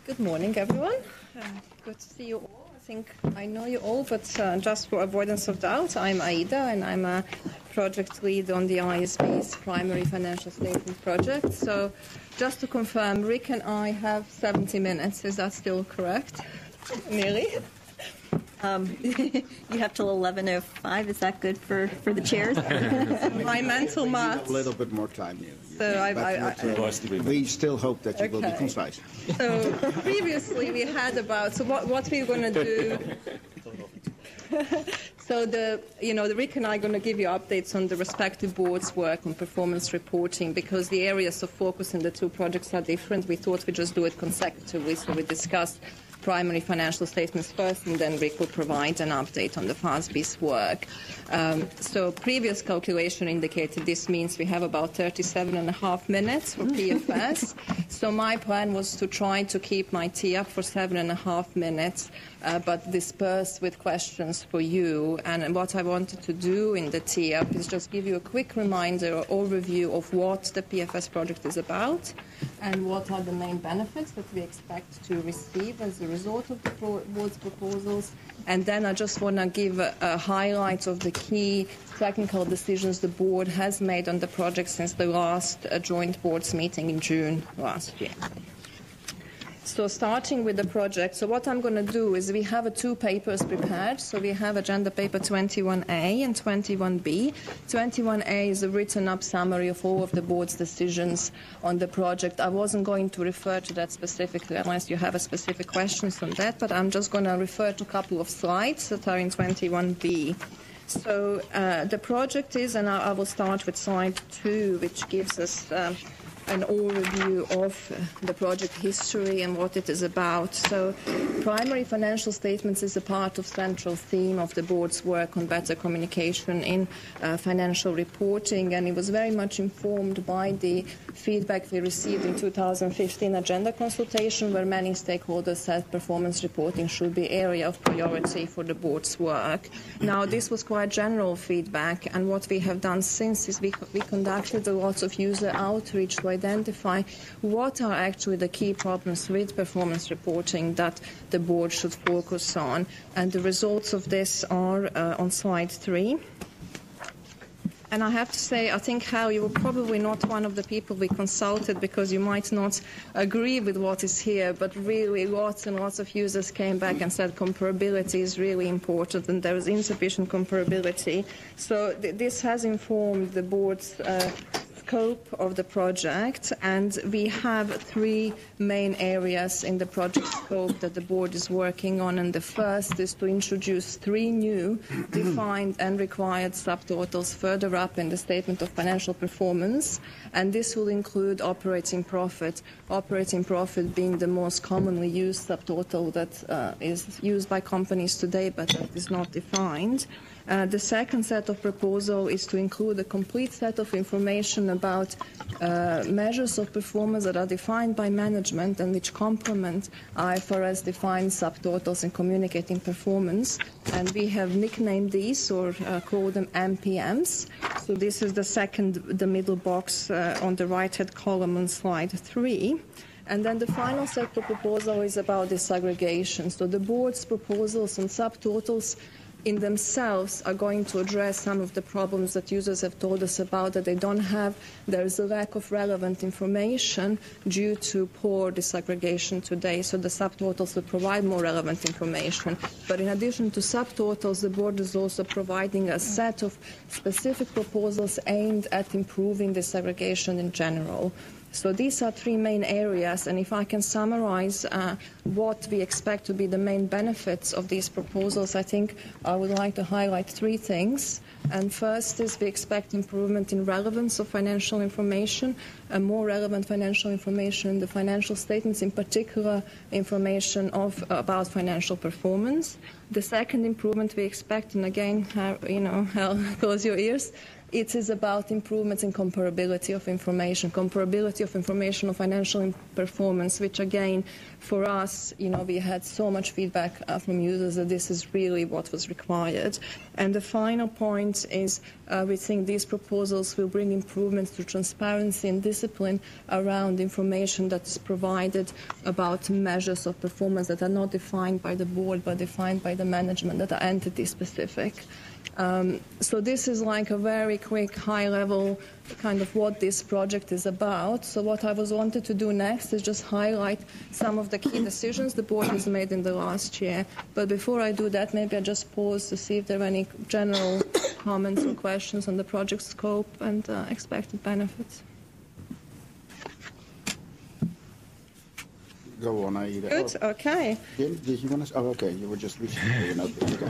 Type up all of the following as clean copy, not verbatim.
Good morning, everyone. Good to see you all. I think I know you all, but just for avoidance of doubt, I'm Aida, and I'm a project lead on the ISB's primary financial statement project. So just to confirm, Rick and I have 70 minutes. Is that still correct? Nearly? You have till 11:05. Is that good for the chairs? My mental math. A little bit more time. We still hope that you will be concise. So previously we had about what we're going to do. So the Rick and I are going to give you updates on the respective boards' work on performance reporting, because the areas of focus in the two projects are different. We thought we'd just do it consecutively, so we discussed primary financial statements first, and then Rick will provide an update on the FASB's work. So previous calculation indicated this means we have about 37.5 minutes for PFS. So my plan was to try to keep my tee up for 7.5 minutes, but disperse with questions for you. And what I wanted to do in the tee up is just give you a quick reminder or overview of what the PFS project is about and what are the main benefits that we expect to receive as a result of the board's proposals. And then I just want to give a highlight of the key technical decisions the board has made on the project since the last joint boards meeting in June last year. So starting with the project, so what I'm going to do is we have two papers prepared. So we have agenda paper 21A and 21B. 21A is a written up summary of all of the board's decisions on the project. I wasn't going to refer to that specifically unless you have a specific questions on that, but I'm just going to refer to a couple of slides that are in 21B. So the project is, and I will start with slide 2, which gives us an overview of the project history and what it is about. So primary financial statements is a part of central theme of the board's work on better communication in financial reporting, and it was very much informed by the feedback we received in 2015 agenda consultation, where many stakeholders said performance reporting should be area of priority for the board's work. Now, this was quite general feedback, and what we have done since is we conducted a lot of user outreach to identify what are actually the key problems with performance reporting that the board should focus on. And the results of this are on slide 3. And I have to say, I think, Hal, you were probably not one of the people we consulted because you might not agree with what is here, but really lots and lots of users came back and said comparability is really important and there is insufficient comparability. So this has informed the board's scope of the project, and we have 3 main areas in the project scope that the board is working on. And the first is to introduce 3 new defined and required subtotals further up in the statement of financial performance, and this will include operating profit being the most commonly used subtotal that is used by companies today but that is not defined. The second set of proposal is to include a complete set of information about measures of performance that are defined by management and which complement IFRS defined subtotals in communicating performance. And we have nicknamed these or called them MPMs. So this is the middle box on the right-hand column on slide 3. And then the final set of proposal is about disaggregation. So the board's proposals and subtotals in themselves are going to address some of the problems that users have told us about, that they don't have. There is a lack of relevant information due to poor disaggregation today. So the subtotals will provide more relevant information. But in addition to subtotals, the board is also providing a set of specific proposals aimed at improving disaggregation in general. So these are 3 main areas, and if I can summarize what we expect to be the main benefits of these proposals, I think I would like to highlight 3 things. And first is we expect improvement in relevance of financial information, and more relevant financial information in the financial statements, in particular information about financial performance. The second improvement we expect, and again, close your ears, It is about improvements in comparability of information of financial performance, which again, for us, we had so much feedback from users that this is really what was required. And the final point is we think these proposals will bring improvements to transparency and discipline around information that is provided about measures of performance that are not defined by the board but defined by the management, that are entity-specific. So this is like a very quick, high-level kind of what this project is about. So what I wanted to do next is just highlight some of the key decisions the board has made in the last year. But before I do that, maybe I just pause to see if there are any general comments or questions on the project scope and expected benefits. Go on, Aida. Good, okay. Did you want to? Oh, okay. You were just listening.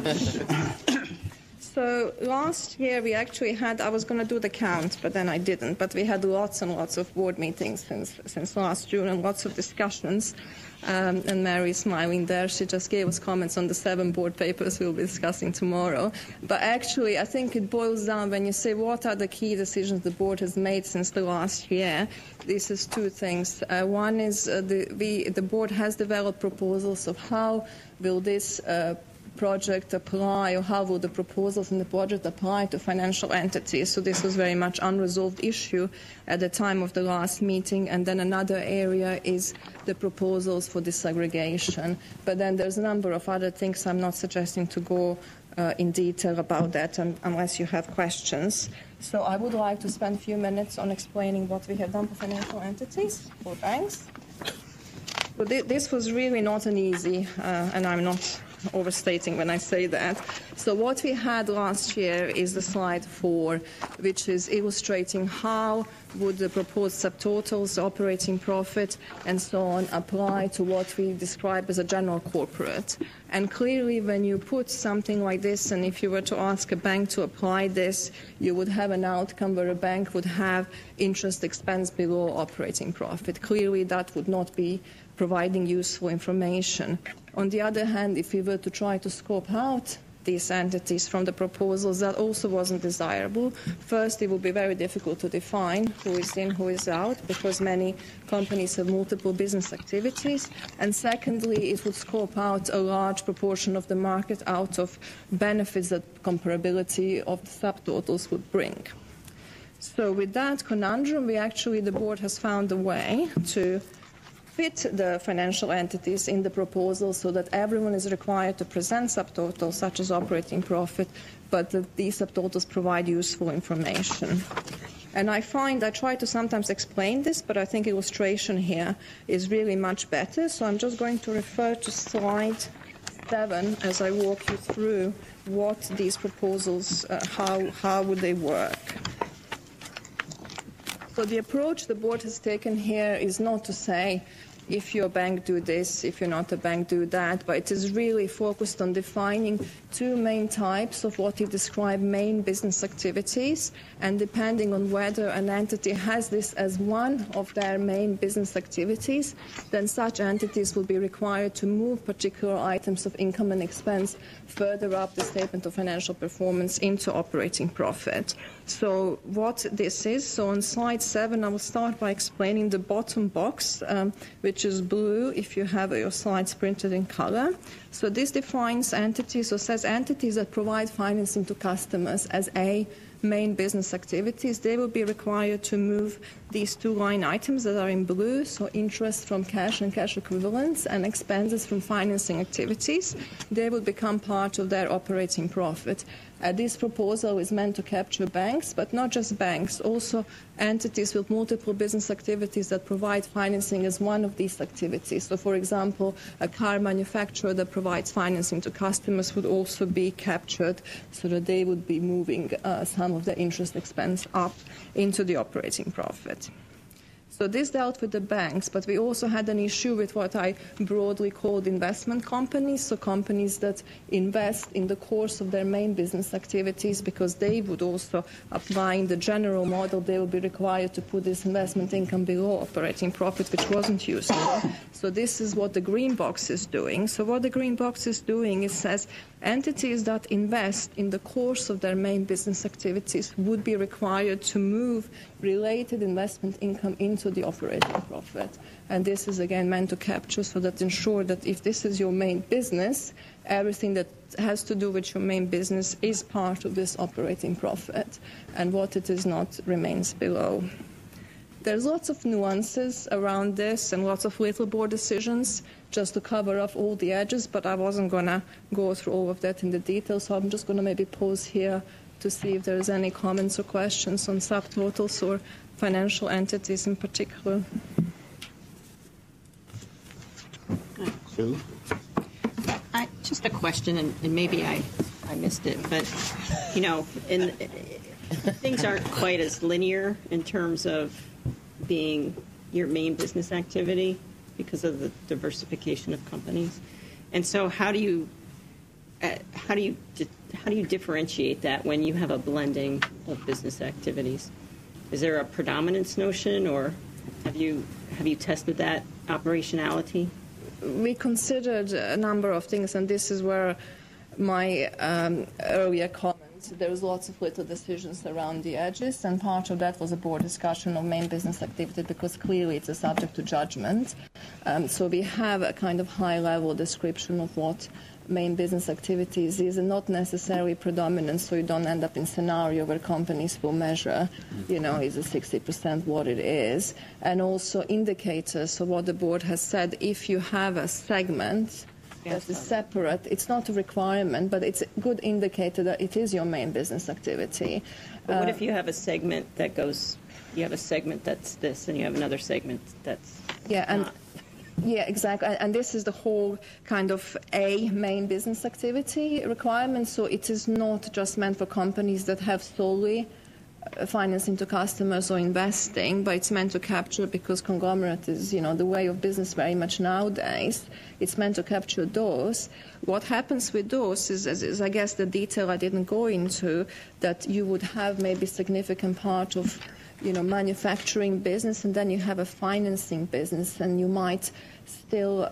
Okay. So last year we actually had, I was going to do the count, but then I didn't. But we had lots and lots of board meetings since last June and lots of discussions. And Mary's smiling there. She just gave us comments on the 7 board papers we'll be discussing tomorrow. But actually, I think it boils down when you say what are the key decisions the board has made since the last year. This is 2 things. One is the board has developed proposals of how will this project apply, or how will the proposals in the project apply to financial entities. So this was very much unresolved issue at the time of the last meeting. And then another area is the proposals for disaggregation. But then there's a number of other things. I'm not suggesting to go in detail about that unless you have questions. So I would like to spend a few minutes on explaining what we have done for financial entities, for banks. So this was really not an easy, and I'm not overstating when I say that. So what we had last year is the slide 4, which is illustrating how would the proposed subtotals, operating profit, and so on apply to what we describe as a general corporate. And clearly, when you put something like this, and if you were to ask a bank to apply this, you would have an outcome where a bank would have interest expense below operating profit. Clearly, that would not be providing useful information. On the other hand, if we were to try to scope out these entities from the proposals, that also wasn't desirable. First, it would be very difficult to define who is in, who is out, because many companies have multiple business activities. And secondly, it would scope out a large proportion of the market out of benefits that comparability of the subtotals would bring. So with that conundrum, the board has found a way to fit the financial entities in the proposal so that everyone is required to present subtotals such as operating profit, but that these subtotals provide useful information. And I try to sometimes explain this, but I think illustration here is really much better. So I'm just going to refer to slide 7 as I walk you through what these proposals, how would they work. So the approach the board has taken here is not to say, if you're a bank, do this, if you're not a bank, do that, but it is really focused on defining 2 main types of what you describe main business activities, and depending on whether an entity has this as one of their main business activities, then such entities will be required to move particular items of income and expense further up the statement of financial performance into operating profit. So what this is, so on slide 7, I will start by explaining the bottom box, which is blue if you have your slides printed in color. So this defines entities, or says entities that provide financing to customers as main business activities. They will be required to move these 2 line items that are in blue, so interest from cash and cash equivalents and expenses from financing activities. They will become part of their operating profit. This proposal is meant to capture banks, but not just banks, also entities with multiple business activities that provide financing as one of these activities. So, for example, a car manufacturer that provides financing to customers would also be captured so that they would be moving some of the interest expense up into the operating profit. So this dealt with the banks, but we also had an issue with what I broadly called investment companies, so companies that invest in the course of their main business activities, because they would also, applying the general model, they would be required to put this investment income below operating profit, which wasn't useful. So this is what the green box is doing. So what the green box is doing is says entities that invest in the course of their main business activities would be required to move related investment income into the operating profit. And this is again meant to capture so that ensure that if this is your main business, everything that has to do with your main business is part of this operating profit, and what it is not remains below. There's lots of nuances around this and lots of little board decisions just to cover off all the edges, but I wasn't going to go through all of that in the detail, so I'm just going to maybe pause here to see if there's any comments or questions on subtotals or financial entities in particular. Sue? Just a question, and maybe I missed it, but, things aren't quite as linear in terms of being your main business activity because of the diversification of companies. And so how do you differentiate that when you have a blending of business activities? Is there a predominance notion, or have you tested that operationality? We considered a number of things, and this is where my earlier comments, there was lots of little decisions around the edges, and part of that was a board discussion of main business activity because clearly it's a subject to judgment. So we have a kind of high-level description of what main business activities is, and not necessarily predominant, so you don't end up in a scenario where companies will measure, is a 60% what it is, and also indicators. So what the board has said, if you have a segment that is separate, it's not a requirement, but it's a good indicator that it is your main business activity. But what if you have a segment that goes, you have a segment that's this, and you have another segment that's not? Yeah, exactly. And this is the whole kind of a main business activity requirement. So it is not just meant for companies that have solely financing to customers or investing, but it's meant to capture, because conglomerate is, the way of business very much nowadays, it's meant to capture those. What happens with those is I guess the detail I didn't go into, that you would have maybe significant part of manufacturing business, and then you have a financing business, and you might still,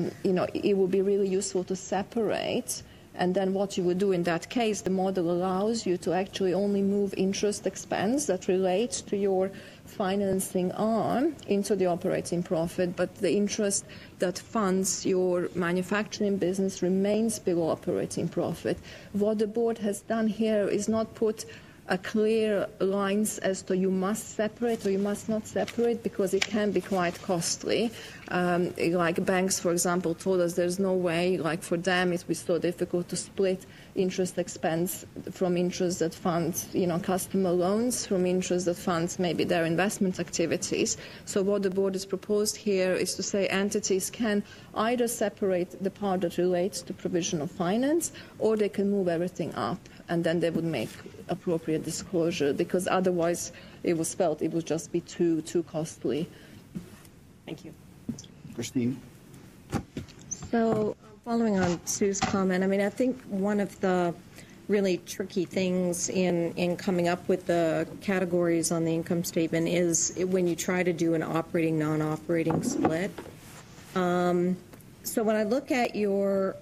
it would be really useful to separate. And then what you would do in that case, the model allows you to actually only move interest expense that relates to your financing arm into the operating profit, but the interest that funds your manufacturing business remains below operating profit. What the board has done here is not put a clear lines as to you must separate or you must not separate, because it can be quite costly. Like banks, for example, told us there's no way, like for them it was so difficult to split interest expense from interest that funds, customer loans, from interest that funds maybe their investment activities. So what the board has proposed here is to say entities can either separate the part that relates to provision of finance, or they can move everything up, and then they would make appropriate disclosure, because otherwise it was felt it would just be too costly. Thank you. Christine? So following on Sue's comment, I think one of the really tricky things in coming up with the categories on the income statement is when you try to do an operating, non-operating split. So when I look at your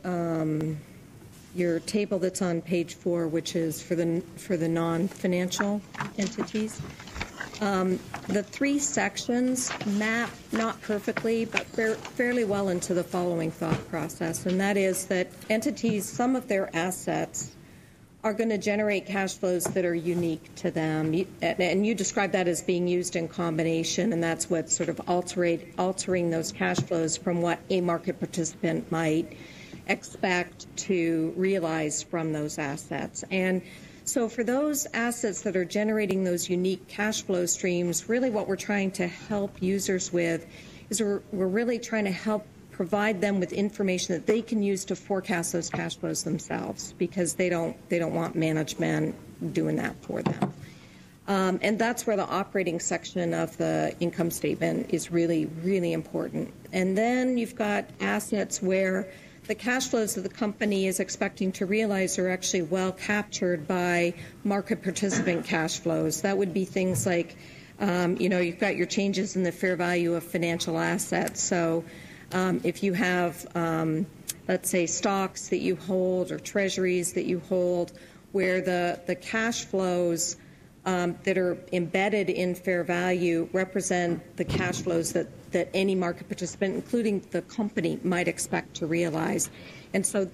table that's on page 4, which is for the non-financial entities, the 3 sections map not perfectly, but fairly well into the following thought process, and that is that entities, some of their assets are going to generate cash flows that are unique to them. And you describe that as being used in combination, and that's what's sort of altering those cash flows from what a market participant might expect to realize from those assets. And so for those assets that are generating those unique cash flow streams, really what we're trying to help users with is we're really trying to help provide them with information that they can use to forecast those cash flows themselves, because they don't want management doing that for them. And that's where the operating section of the income statement is really, really important. And then you've got assets where the cash flows that the company is expecting to realize are actually well captured by market participant cash flows. That would be things like, you've got your changes in the fair value of financial assets. So if you have, let's say, stocks that you hold or treasuries that you hold, where the cash flows that are embedded in fair value represent the cash flows that any market participant, including the company, might expect to realize. And so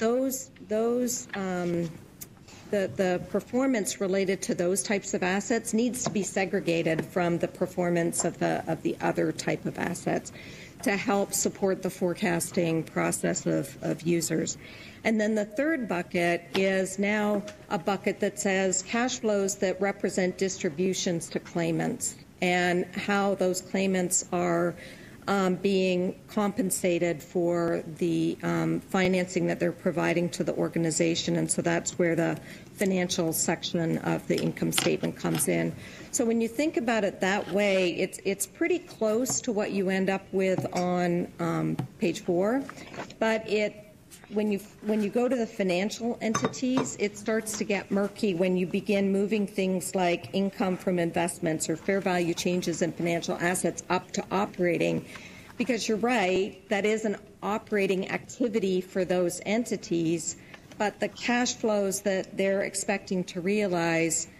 the performance related to those types of assets needs to be segregated from the performance of the other type of assets to help support the forecasting process of users. And then the third bucket is now a bucket that says cash flows that represent distributions to claimants and how those claimants are being compensated for the financing that they're providing to the organization. And so that's where the financial section of the income statement comes in. So when you think about it that way, it's pretty close to what you end up with on page 4, but when you go to the financial entities, it starts to get murky when you begin moving things like income from investments or fair value changes in financial assets up to operating, because you're right, that is an operating activity for those entities, but the cash flows that they're expecting to realize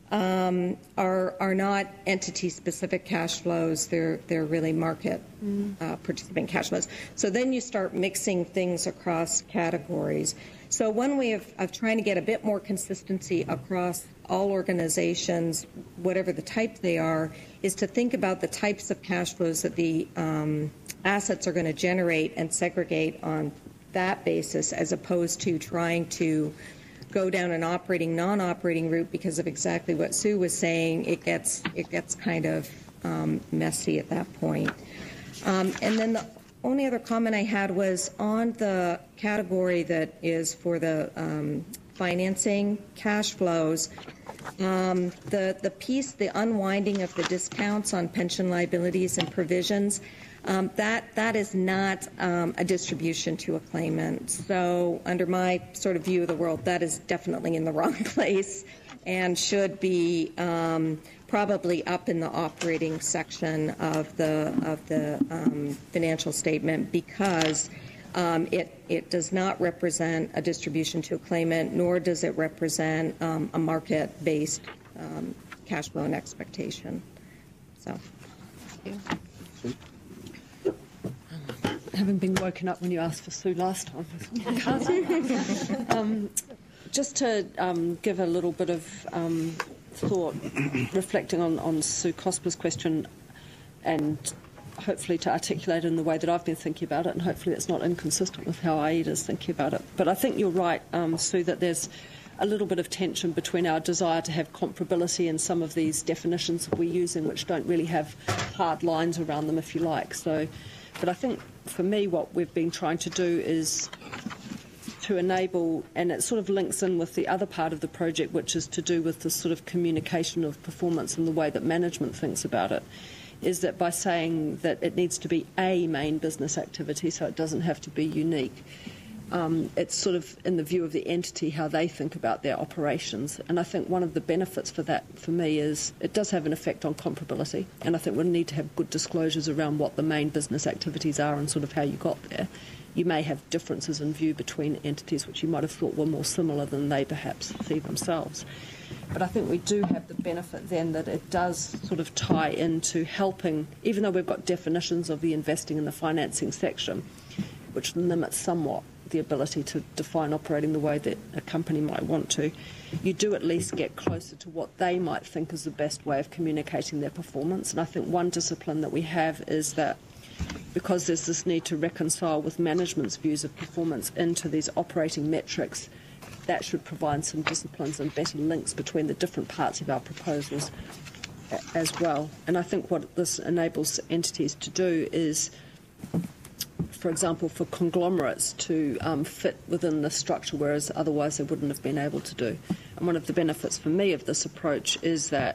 are not entity-specific cash flows. They're really market participant cash flows. So then you start mixing things across categories. So one way of trying to get a bit more consistency across all organizations, whatever the type they are, is to think about the types of cash flows that the assets are going to generate and segregate on that basis, as opposed to trying to go down an operating, non-operating route, because of exactly what Sue was saying. It gets kind of messy at that point. And then the only other comment I had was on the category that is for the financing cash flows. The piece, the unwinding of the discounts on pension liabilities and provisions, that is not a distribution to a claimant. So under my sort of view of the world, that is definitely in the wrong place and should be probably up in the operating section of the financial statement, because it does not represent a distribution to a claimant, nor does it represent a market-based cash flow and expectation. So. Thank you. Having been woken up when you asked for Sue last time. Just to give a little bit of thought, reflecting on Sue Cosper's question, and hopefully to articulate it in the way that I've been thinking about it, and hopefully it's not inconsistent with how AIDA's thinking about it. But I think you're right, Sue, that there's a little bit of tension between our desire to have comparability and some of these definitions that we're using, which don't really have hard lines around them, if you like. But I think for me what we've been trying to do is to enable, and it sort of links in with the other part of the project, which is to do with the sort of communication of performance and the way that management thinks about it, is that by saying that it needs to be a main business activity, so it doesn't have to be unique, it's sort of in the view of the entity how they think about their operations. And I think one of the benefits for that, for me, is it does have an effect on comparability, and I think we'll need to have good disclosures around what the main business activities are and sort of how you got there. You may have differences in view between entities which you might have thought were more similar than they perhaps see themselves. But I think we do have the benefit then that it does sort of tie into helping, even though we've got definitions of the investing and the financing section, which limits somewhat the ability to define operating the way that a company might want to, you do at least get closer to what they might think is the best way of communicating their performance. And I think one discipline that we have is that because there's this need to reconcile with management's views of performance into these operating metrics, that should provide some disciplines and better links between the different parts of our proposals as well. And I think what this enables entities to do is, for example, for conglomerates to fit within the structure, whereas otherwise they wouldn't have been able to do. And one of the benefits for me of this approach is that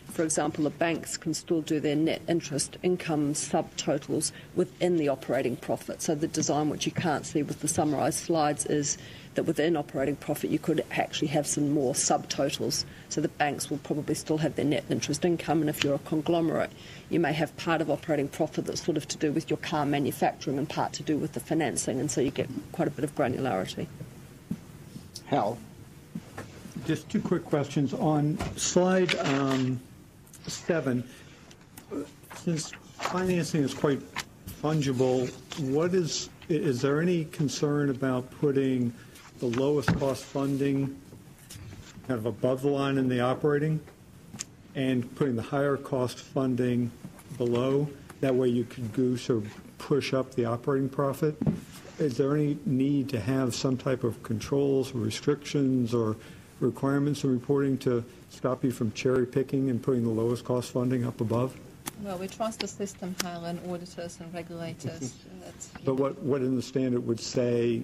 for example, the banks can still do their net interest income subtotals within the operating profit. So the design, which you can't see with the summarised slides, is that within operating profit you could actually have some more subtotals. So the banks will probably still have their net interest income, and if you're a conglomerate, you may have part of operating profit that's sort of to do with your car manufacturing and part to do with the financing, and so you get quite a bit of granularity. Hal? Just two quick questions. On slide 7, since financing is quite fungible, is there any concern about putting the lowest cost funding kind of above the line in the operating and putting the higher cost funding below? That way you could goose or push up the operating profit. Is there any need to have some type of controls or restrictions or requirements in reporting to stop you from cherry picking and putting the lowest cost funding up above? Well, we trust the system, Hal, and auditors and regulators. But what in the standard would say,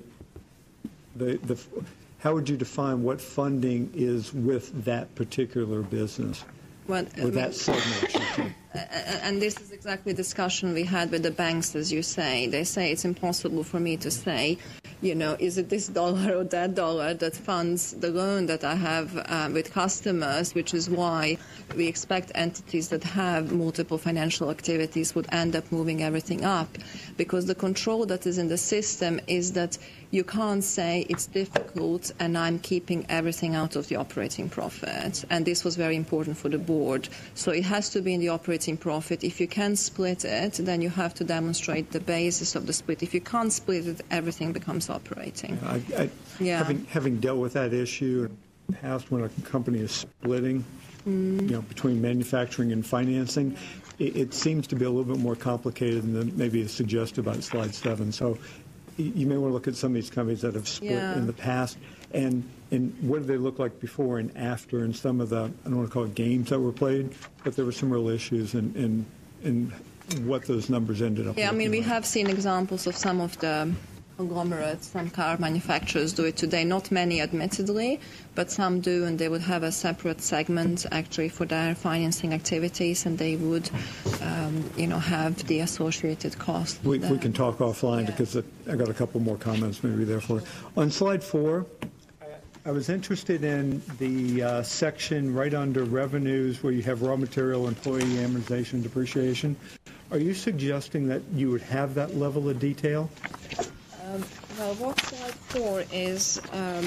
how would you define what funding is with that particular business? Well, with that segment? And this is exactly the discussion we had with the banks, as you say. They say it's impossible for me to say, is it this dollar or that dollar that funds the loan that I have with customers, which is why we expect entities that have multiple financial activities would end up moving everything up, because the control that is in the system is that you can't say it's difficult and I'm keeping everything out of the operating profit. And this was very important for the board. So it has to be in the operating profit. If you can split it, then you have to demonstrate the basis of the split. If you can't split it, everything becomes operating. Having dealt with that issue in the past when a company is splitting, between manufacturing and financing, it seems to be a little bit more complicated than maybe is suggested by slide 7. So you may want to look at some of these companies that have split in the past and what did they look like before and after, and some of the, I don't want to call it games that were played, but there were some real issues in what those numbers ended up. Yeah, I mean, we like. have seen examples of some of the conglomerates, some car manufacturers do it today. Not many, admittedly, but some do, and they would have a separate segment actually for their financing activities, and they would, have the associated cost. We can talk offline because I got a couple more comments maybe therefore. On slide 4, I was interested in the section right under revenues where you have raw material, employee amortization, depreciation. Are you suggesting that you would have that level of detail? Well, what slide 4 is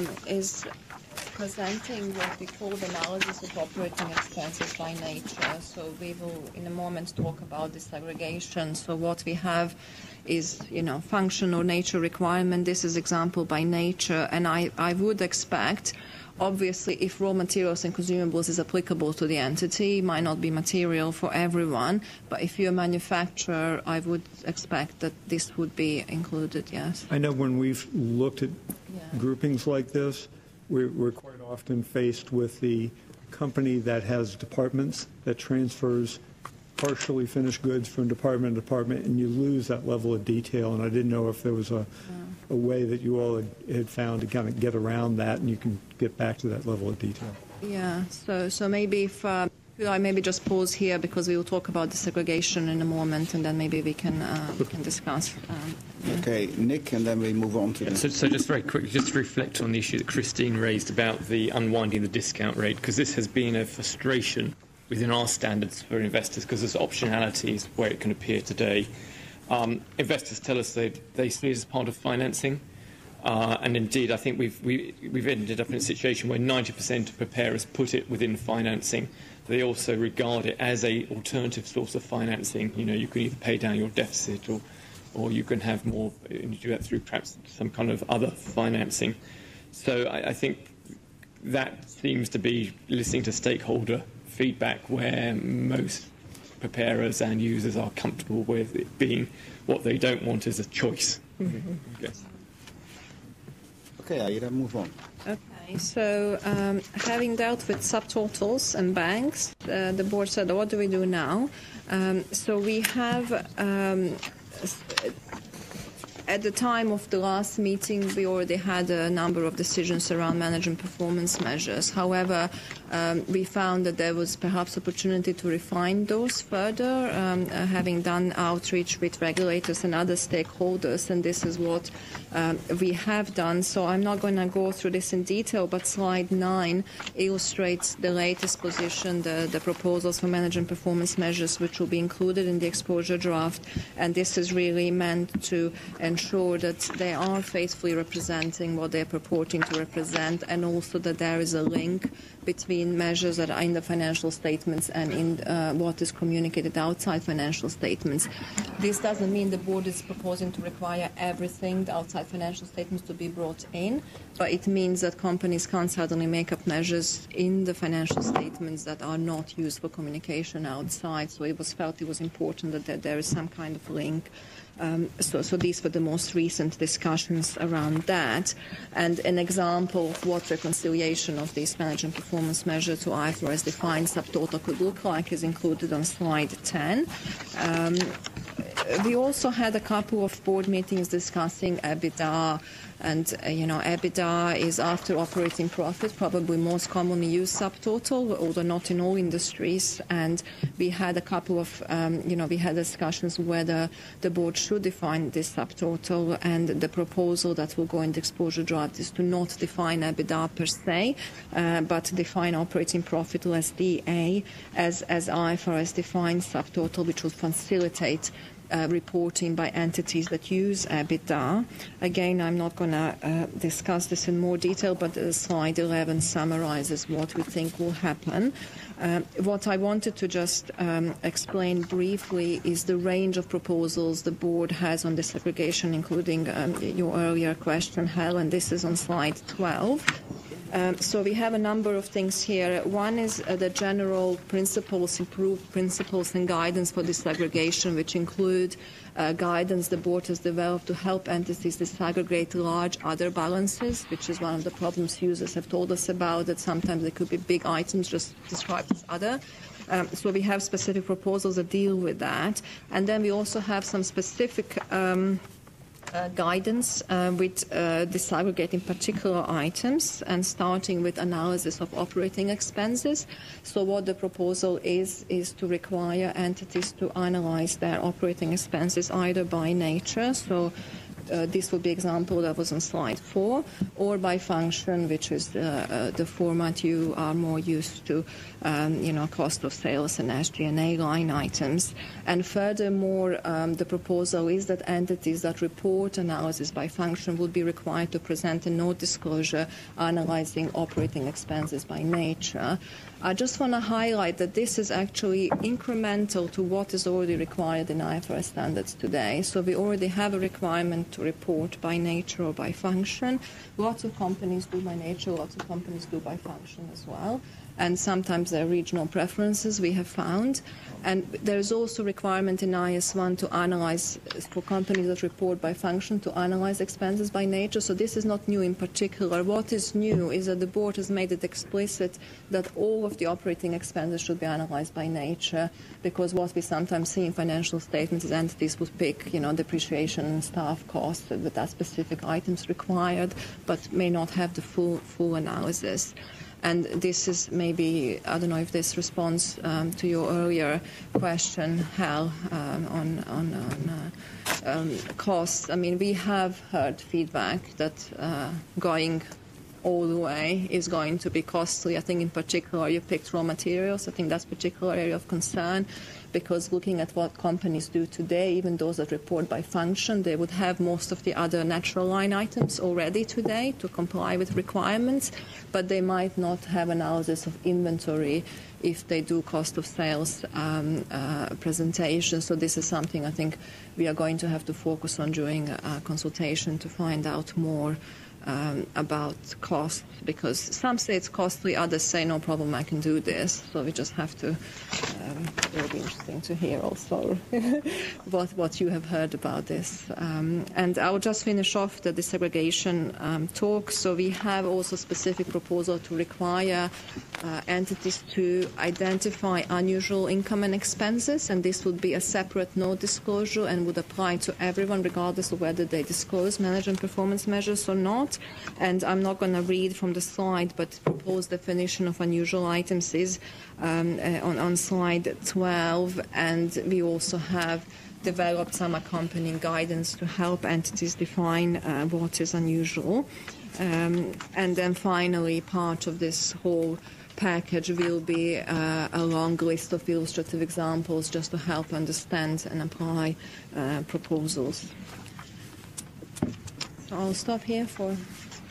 presenting what we call the analysis of operating expenses by nature. So we will, in a moment, talk about disaggregation. So what we have is, function or nature requirement. This is example by nature, and I would expect, obviously, if raw materials and consumables is applicable to the entity, it might not be material for everyone, but if you're a manufacturer, I would expect that this would be included, yes. I know when we've looked at groupings like this, we're quite often faced with the company that has departments that transfers partially finished goods from department to department, and you lose that level of detail, and I didn't know if there was a way that you all had found to kind of get around that and you can get back to that level of detail. Yeah, so maybe if I maybe just pause here because we will talk about disaggregation in a moment, and then maybe we can discuss. Okay, Nick, and then we move on to So just very quickly, just to reflect on the issue that Christine raised about the unwinding the discount rate, because this has been a frustration within our standards for investors, because there's optionalities where it can appear today. Investors tell us they see it as part of financing, and indeed I think we've ended up in a situation where 90% of preparers put it within financing. They also regard it as a alternative source of financing. You can either pay down your deficit or you can have more, and you do that through perhaps some kind of other financing. So I think that seems to be listening to stakeholder feedback where most preparers and users are comfortable with it being what they don't want is a choice. Yes. Okay, Aida, move on. Okay, so having dealt with subtotals and banks, the board said, what do we do now? So we have At the time of the last meeting, we already had a number of decisions around management performance measures. However, we found that there was perhaps opportunity to refine those further, having done outreach with regulators and other stakeholders, and this is what we have done. So I'm not going to go through this in detail, but slide 9 illustrates the latest position, the proposals for management performance measures, which will be included in the exposure draft, and this is really meant to ensure that they are faithfully representing what they're purporting to represent, and also that there is a link between measures that are in the financial statements and in what is communicated outside financial statements. This doesn't mean the board is proposing to require everything, the outside financial statements, to be brought in, but it means that companies can't suddenly make up measures in the financial statements that are not used for communication outside. So it was felt it was important that there is some kind of link. So these were the most recent discussions around that. And an example of what reconciliation of these management performance measures to IFRS defined subtotal could look like is included on slide 10. We also had a couple of board meetings discussing EBITDA, and EBITDA is after operating profit, probably most commonly used subtotal, although not in all industries. And we had a couple of, we had discussions whether the board should define this subtotal, and the proposal that will go in the exposure draft is to not define EBITDA per se, but define operating profit less DA as IFRS defines subtotal, which will facilitate reporting by entities that use EBITDA. Again, I'm not going to discuss this in more detail, but slide 11 summarizes what we think will happen. What I wanted to just explain briefly is the range of proposals the board has on disaggregation, including your earlier question, Hal, and this is on slide 12. So we have a number of things here. One is the general principles, improved principles and guidance for disaggregation, which include guidance the board has developed to help entities disaggregate large other balances, which is one of the problems users have told us about, that sometimes there could be big items just described as other. So we have specific proposals that deal with that. And then we also have some specific guidance with disaggregating particular items and starting with analysis of operating expenses. So what the proposal is to require entities to analyze their operating expenses either by nature, so this will be example that was on slide 4, or by function, which is the format you are more used to, cost of sales and SG&A line items. And furthermore, the proposal is that entities that report analysis by function will be required to present a note disclosure analyzing operating expenses by nature. I just want to highlight that this is actually incremental to what is already required in IFRS standards today. So we already have a requirement to report by nature or by function. Lots of companies do by nature, lots of companies do by function as well. And sometimes there are regional preferences, we have found. And there is also a requirement in IS1 to analyze, for companies that report by function, to analyze expenses by nature. So this is not new in particular. What is new is that the board has made it explicit that all of the operating expenses should be analyzed by nature, because what we sometimes see in financial statements is entities would pick, depreciation and staff costs with that specific items required, but may not have the full analysis. And this is maybe, I don't know if this responds to your earlier question, Hal, on costs. I mean, we have heard feedback that going all the way is going to be costly. I think in particular you picked raw materials. I think that's a particular area of concern, because looking at what companies do today, even those that report by function, they would have most of the other natural line items already today to comply with requirements, but they might not have analysis of inventory if they do cost of sales presentation. So this is something I think we are going to have to focus on during a consultation to find out more about cost, because some say it's costly, others say no problem, I can do this. So we just have to. It'll be interesting to hear also what you have heard about this. And I'll just finish off the disaggregation talk. So we have also specific proposal to require entities to identify unusual income and expenses, and this would be a separate note disclosure and would apply to everyone regardless of whether they disclose management performance measures or not. And I'm not going to read from the slide, but proposed definition of unusual items is on slide 12, and we also have developed some accompanying guidance to help entities define what is unusual. And then finally, part of this whole package will be a long list of illustrative examples just to help understand and apply proposals. So I'll stop here for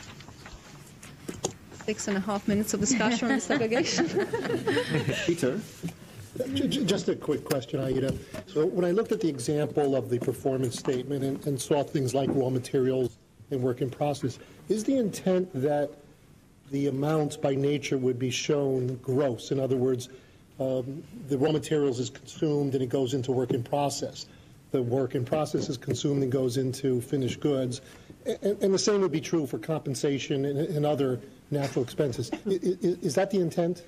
6.5 minutes of discussion on segregation. Peter? Just a quick question, Aida. So when I looked at the example of the performance statement and saw things like raw materials and work in process, is the intent that the amounts by nature would be shown gross? In other words, the raw materials is consumed and it goes into work in process. The work in process is consumed and goes into finished goods. And the same would be true for compensation and other natural expenses. Is that the intent?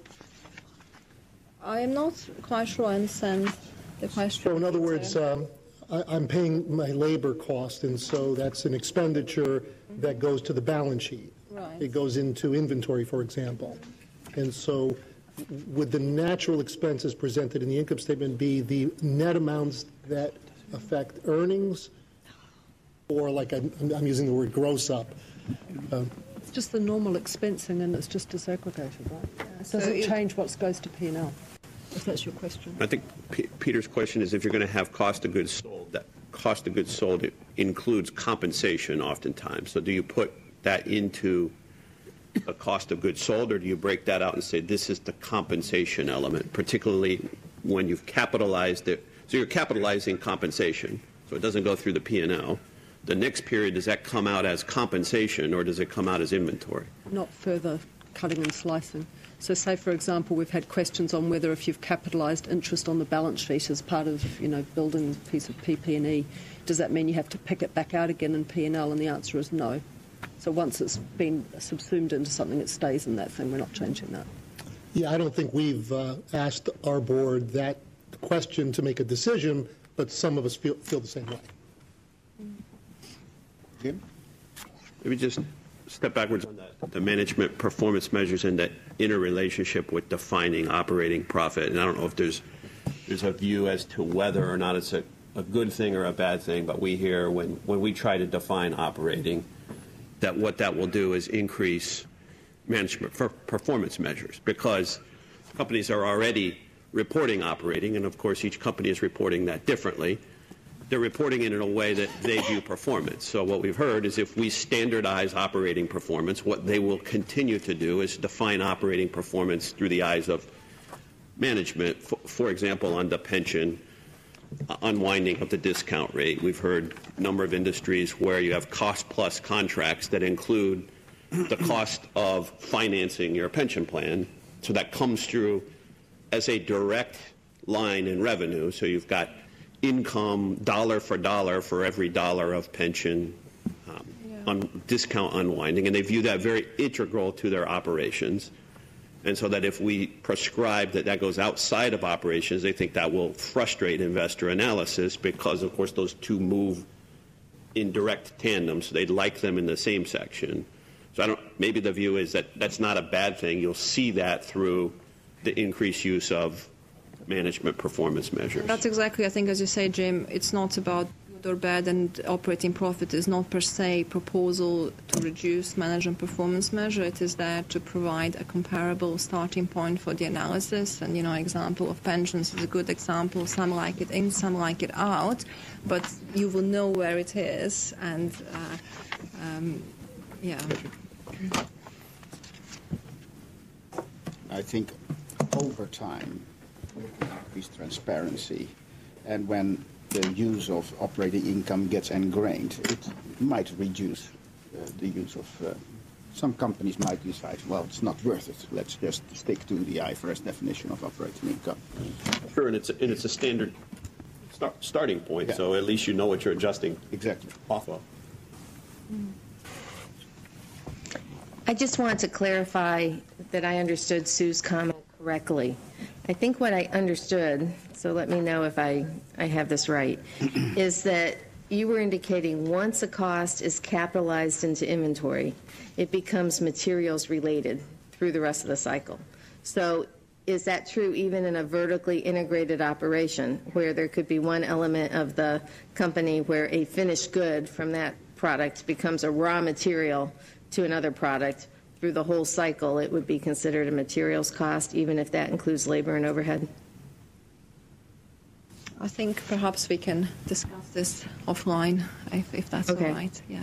I am not quite sure I understand the question. So in other words, I'm paying my labor cost, and so that's an expenditure that goes to the balance sheet. Right. It goes into inventory, for example. And so would the natural expenses presented in the income statement be the net amounts that affect earnings, or like I'm using the word gross up? It's just the normal expensing, and it's just disaggregated, right? It doesn't change what goes to P&L, if that's your question. I think Peter's question is if you're going to have cost of goods sold, that cost of goods sold includes compensation oftentimes. So do you put that into a cost of goods sold, or do you break that out and say this is the compensation element, particularly when you've capitalized it? So you're capitalizing compensation, so it doesn't go through the P&L. The next period, does that come out as compensation, or does it come out as inventory? Not further cutting and slicing. So say, for example, we've had questions on whether if you've capitalised interest on the balance sheet as part of, building a piece of PP&E, does that mean you have to pick it back out again in P&L? And the answer is no. So once it's been subsumed into something, it stays in that thing. We're not changing that. Yeah, I don't think we've asked our board that question to make a decision, but some of us feel the same way. Jim? Maybe just step backwards on the management performance measures and that interrelationship with defining operating profit. And I don't know if there's a view as to whether or not it's a good thing or a bad thing, but we hear when we try to define operating, that what that will do is increase management performance measures, because companies are already reporting operating, and of course each company is reporting that differently. They're reporting it in a way that they view performance. So what we've heard is if we standardize operating performance, what they will continue to do is define operating performance through the eyes of management. For example, on the pension, unwinding of the discount rate. We've heard a number of industries where you have cost-plus contracts that include the cost of financing your pension plan. So that comes through as a direct line in revenue. So you've got income dollar for every dollar of pension on discount unwinding, and they view that very integral to their operations. And so that if we prescribe that goes outside of operations, they think that will frustrate investor analysis, because of course those two move in direct tandem, so they'd like them in the same section. So maybe the view is that that's not a bad thing. You'll see that through the increased use of management performance measures. That's exactly, I think, as you say, Jim, it's not about good or bad, and operating profit is not per se proposal to reduce management performance measure. It is there to provide a comparable starting point for the analysis. And, example of pensions is a good example. Some like it in, some like it out, but you will know where it is. And, I think over time, increase transparency, and when the use of operating income gets ingrained, it might reduce the use of. Some companies might decide, well, it's not worth it. Let's just stick to the IFRS definition of operating income. Sure, and it's a standard starting point, Yeah. so at least you know what you're adjusting Exactly. off of. I just want to clarify that I understood Sue's comment correctly. I think what I understood, so let me know if I have this right, is that you were indicating once a cost is capitalized into inventory, it becomes materials related through the rest of the cycle. So is that true even in a vertically integrated operation where there could be one element of the company where a finished good from that product becomes a raw material to another product? Through the whole cycle, it would be considered a materials cost, even if that includes labor and overhead? I think perhaps we can discuss this offline, if that's Okay. all right. Yeah.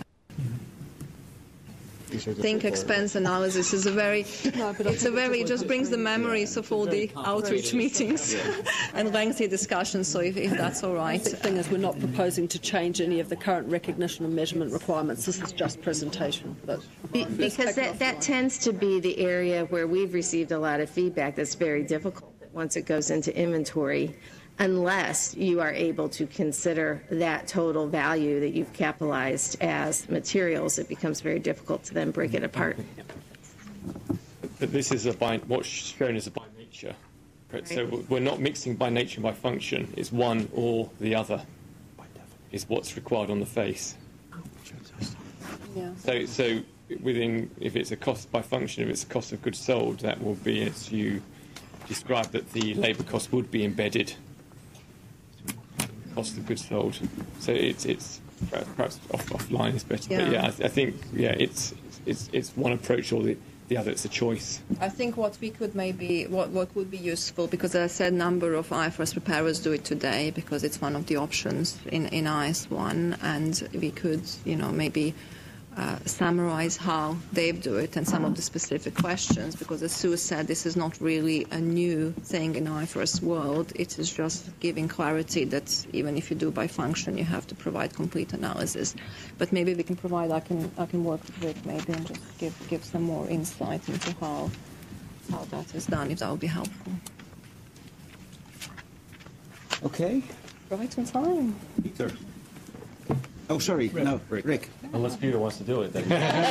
I think expense analysis is it just brings the memories of all the outreach meetings and lengthy discussions, so if that's all right. The thing is, we're not proposing to change any of the current recognition and measurement requirements. This is just presentation. But Because that tends to be the area where we've received a lot of feedback that's very difficult once it goes into inventory, unless you are able to consider that total value that you've capitalized as materials. It becomes very difficult to then break it apart. But this is what's shown as a by nature. Right? So we're not mixing by nature and by function. It's one or the other is what's required on the face. Yeah. So within, if it's a cost by function, if it's a cost of goods sold, that will be, as you described, that the labour cost would be embedded. Cost of goods sold. So it's perhaps offline is better. Yeah. But yeah, I think it's one approach or the other. It's a choice. I think what we could what would be useful, because as I said, number of IFRS preparers do it today because it's one of the options in IS1, and we could, maybe summarize how they do it and some of the specific questions, because as Sue said, this is not really a new thing in IFRS world. It is just giving clarity that even if you do by function, you have to provide complete analysis. But maybe we can provide, I can work with Rick maybe and just give some more insight into how that is done, if that would be helpful. Okay. Right on time. Peter. Oh, sorry. No, Rick. Unless Peter wants to do it, then.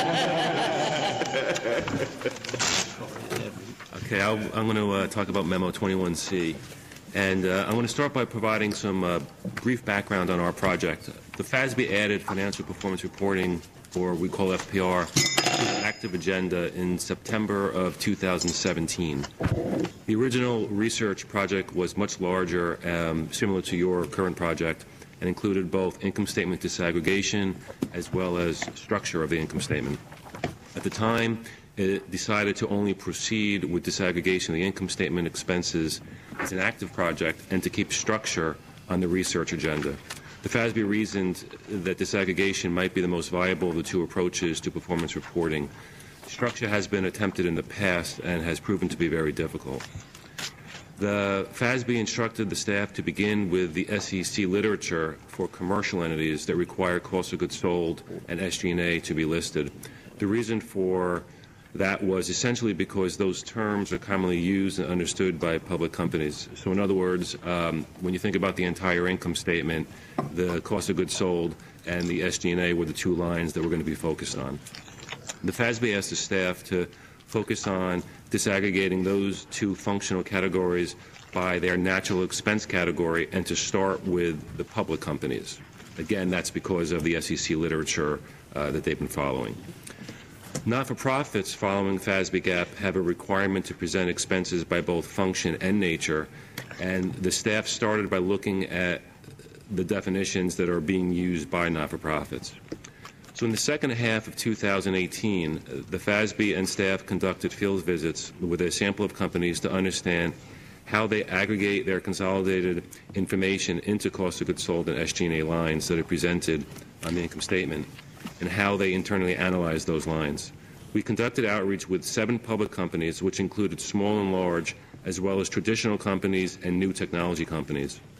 Okay, I'm going to talk about Memo 21C. And I'm going to start by providing some brief background on our project. The FASB added financial performance reporting, or we call FPR, to the active agenda in September of 2017. The original research project was much larger, similar to your current project, and included both income statement disaggregation as well as structure of the income statement. At the time, it decided to only proceed with disaggregation of the income statement expenses as an active project and to keep structure on the research agenda. The FASB reasoned that disaggregation might be the most viable of the two approaches to performance reporting. Structure has been attempted in the past and has proven to be very difficult. The FASB instructed the staff to begin with the SEC literature for commercial entities that require cost of goods sold and SG&A to be listed. The reason for that was essentially because those terms are commonly used and understood by public companies. So in other words, when you think about the entire income statement, the cost of goods sold and the SG&A were the two lines that we're going to be focused on. The FASB asked the staff to focus on disaggregating those two functional categories by their natural expense category and to start with the public companies. Again, that's because of the SEC literature that they've been following. Not-for-profits following FASB GAAP have a requirement to present expenses by both function and nature, and the staff started by looking at the definitions that are being used by not-for-profits. So in the second half of 2018, the FASB and staff conducted field visits with a sample of companies to understand how they aggregate their consolidated information into cost of goods sold and SG&A lines that are presented on the income statement, and how they internally analyze those lines. We conducted outreach with 7 public companies, which included small and large, as well as traditional companies and new technology companies.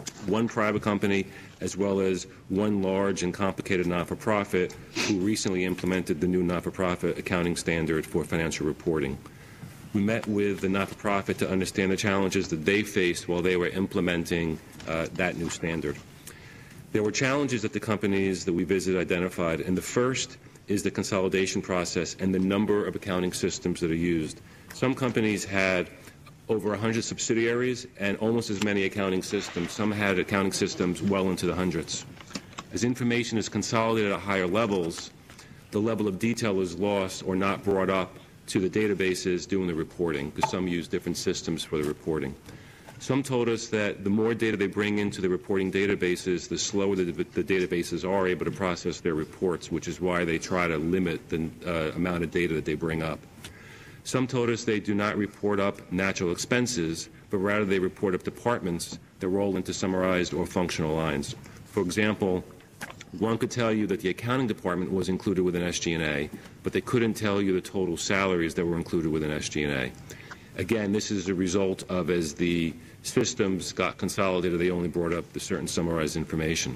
one private company as well as one large and complicated not-for-profit who recently implemented the new not-for-profit accounting standard for financial reporting. We met with the not-for-profit to understand the challenges that they faced while they were implementing that new standard. There were challenges that the companies that we visited identified, and the first is the consolidation process and the number of accounting systems that are used. Some companies had over 100 subsidiaries and almost as many accounting systems. Some had accounting systems well into the hundreds. As information is consolidated at higher levels, the level of detail is lost or not brought up to the databases doing the reporting, because some use different systems for the reporting. Some told us that the more data they bring into the reporting databases, the slower the databases are able to process their reports, which is why they try to limit the amount of data that they bring up. Some told us they do not report up natural expenses, but rather they report up departments that roll into summarized or functional lines. For example, one could tell you that the accounting department was included within SG&A, but they couldn't tell you the total salaries that were included within SG&A. Again, this is a result of, as the systems got consolidated, they only brought up the certain summarized information.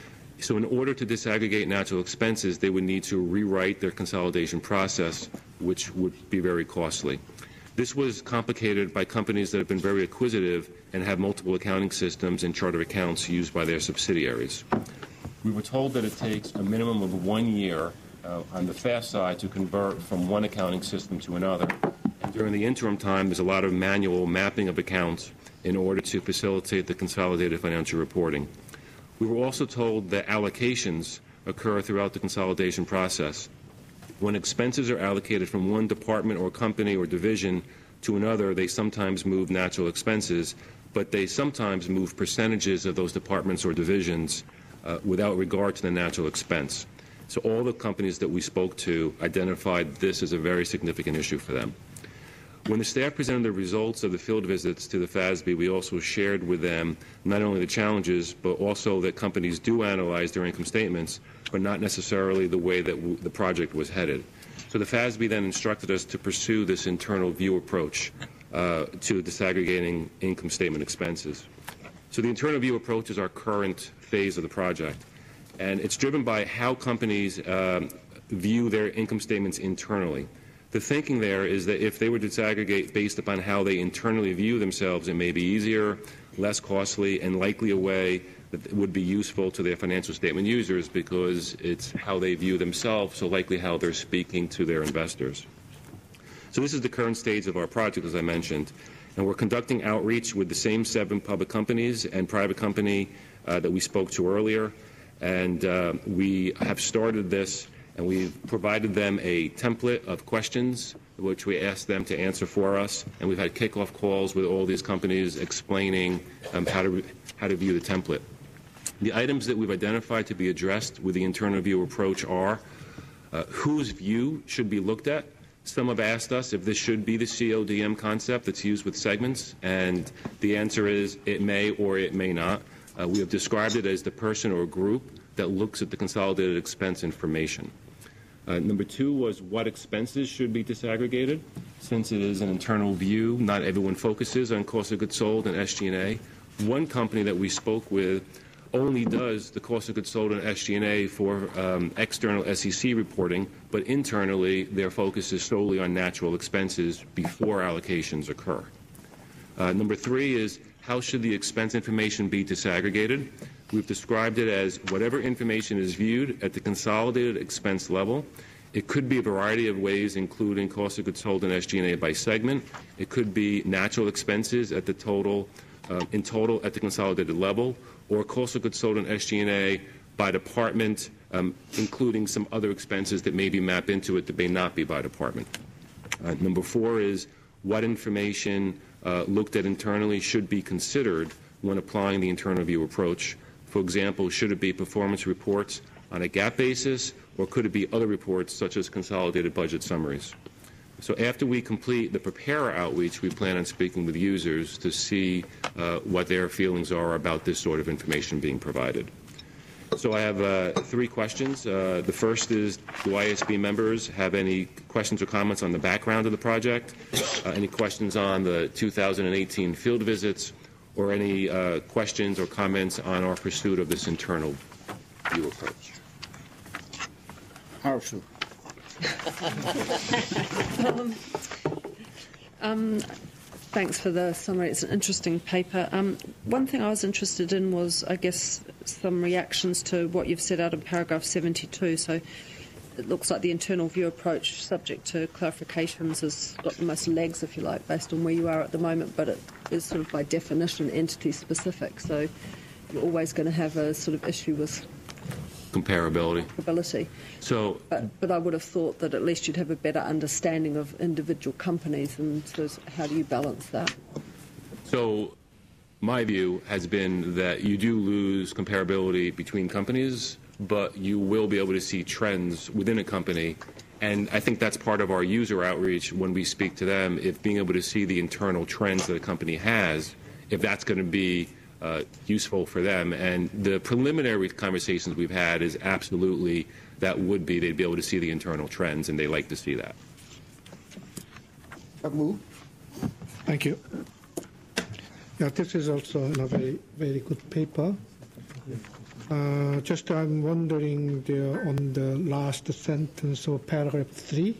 So in order to disaggregate natural expenses, they would need to rewrite their consolidation process, which would be very costly. This was complicated by companies that have been very acquisitive and have multiple accounting systems and chart of accounts used by their subsidiaries. We were told that it takes a minimum of 1 year on the fast side to convert from one accounting system to another. And during the interim time, there's a lot of manual mapping of accounts in order to facilitate the consolidated financial reporting. We were also told that allocations occur throughout the consolidation process. When expenses are allocated from one department or company or division to another, they sometimes move natural expenses, but they sometimes move percentages of those departments or divisions without regard to the natural expense. So all the companies that we spoke to identified this as a very significant issue for them. When the staff presented the results of the field visits to the FASB, we also shared with them not only the challenges, but also that companies do analyze their income statements, but not necessarily the way that the project was headed. So the FASB then instructed us to pursue this internal view approach to disaggregating income statement expenses. So the internal view approach is our current phase of the project, and it's driven by how companies view their income statements internally. The thinking there is that if they were to disaggregate based upon how they internally view themselves, it may be easier, less costly, and likely a way that would be useful to their financial statement users because it's how they view themselves, so likely how they're speaking to their investors. So this is the current stage of our project, as I mentioned, and we're conducting outreach with the same 7 public companies and private company that we spoke to earlier, and we have started this. And we've provided them a template of questions, which we asked them to answer for us. And we've had kickoff calls with all these companies explaining how to view the template. The items that we've identified to be addressed with the internal view approach are whose view should be looked at. Some have asked us if this should be the CODM concept that's used with segments, and the answer is it may or it may not. We have described it as the person or group that looks at the consolidated expense information. Number 2 was what expenses should be disaggregated. Since it is an internal view, not everyone focuses on cost of goods sold and SG&A. One company that we spoke with only does the cost of goods sold and SG&A for external SEC reporting, but internally their focus is solely on natural expenses before allocations occur. Number 3 is how should the expense information be disaggregated? We've described it as whatever information is viewed at the consolidated expense level. It could be a variety of ways, including cost of goods sold and SG&A by segment. It could be natural expenses at the total, in total at the consolidated level, or cost of goods sold and SG&A by department, including some other expenses that may be mapped into it that may not be by department. Number 4 is what information looked at internally should be considered when applying the internal view approach. For example, should it be performance reports on a GAAP basis, or could it be other reports such as consolidated budget summaries? So after we complete the preparer outreach, we plan on speaking with users to see what their feelings are about this sort of information being provided. So I have 3 questions. The first is, do IASB members have any questions or comments on the background of the project? Any questions on the 2018 field visits? or any questions or comments on our pursuit of this internal view approach. Arshil. Thanks for the summary. It's an interesting paper. One thing I was interested in was, I guess, some reactions to what you've set out in paragraph 72. So it looks like the internal view approach, subject to clarifications, has got the most legs, if you like, based on where you are at the moment, but it is sort of by definition entity specific. So you're always going to have a sort of issue with comparability. So, but I would have thought that at least you'd have a better understanding of individual companies, and so how do you balance that? So my view has been that you do lose comparability between companies, but you will be able to see trends within a company. And I think that's part of our user outreach when we speak to them, if being able to see the internal trends that a company has, if that's going to be useful for them. And the preliminary conversations we've had is absolutely that would be, they'd be able to see the internal trends, and they like to see that. Thank you. Yeah, this is also a very, very good paper. Just I'm wondering on the last sentence of paragraph 3.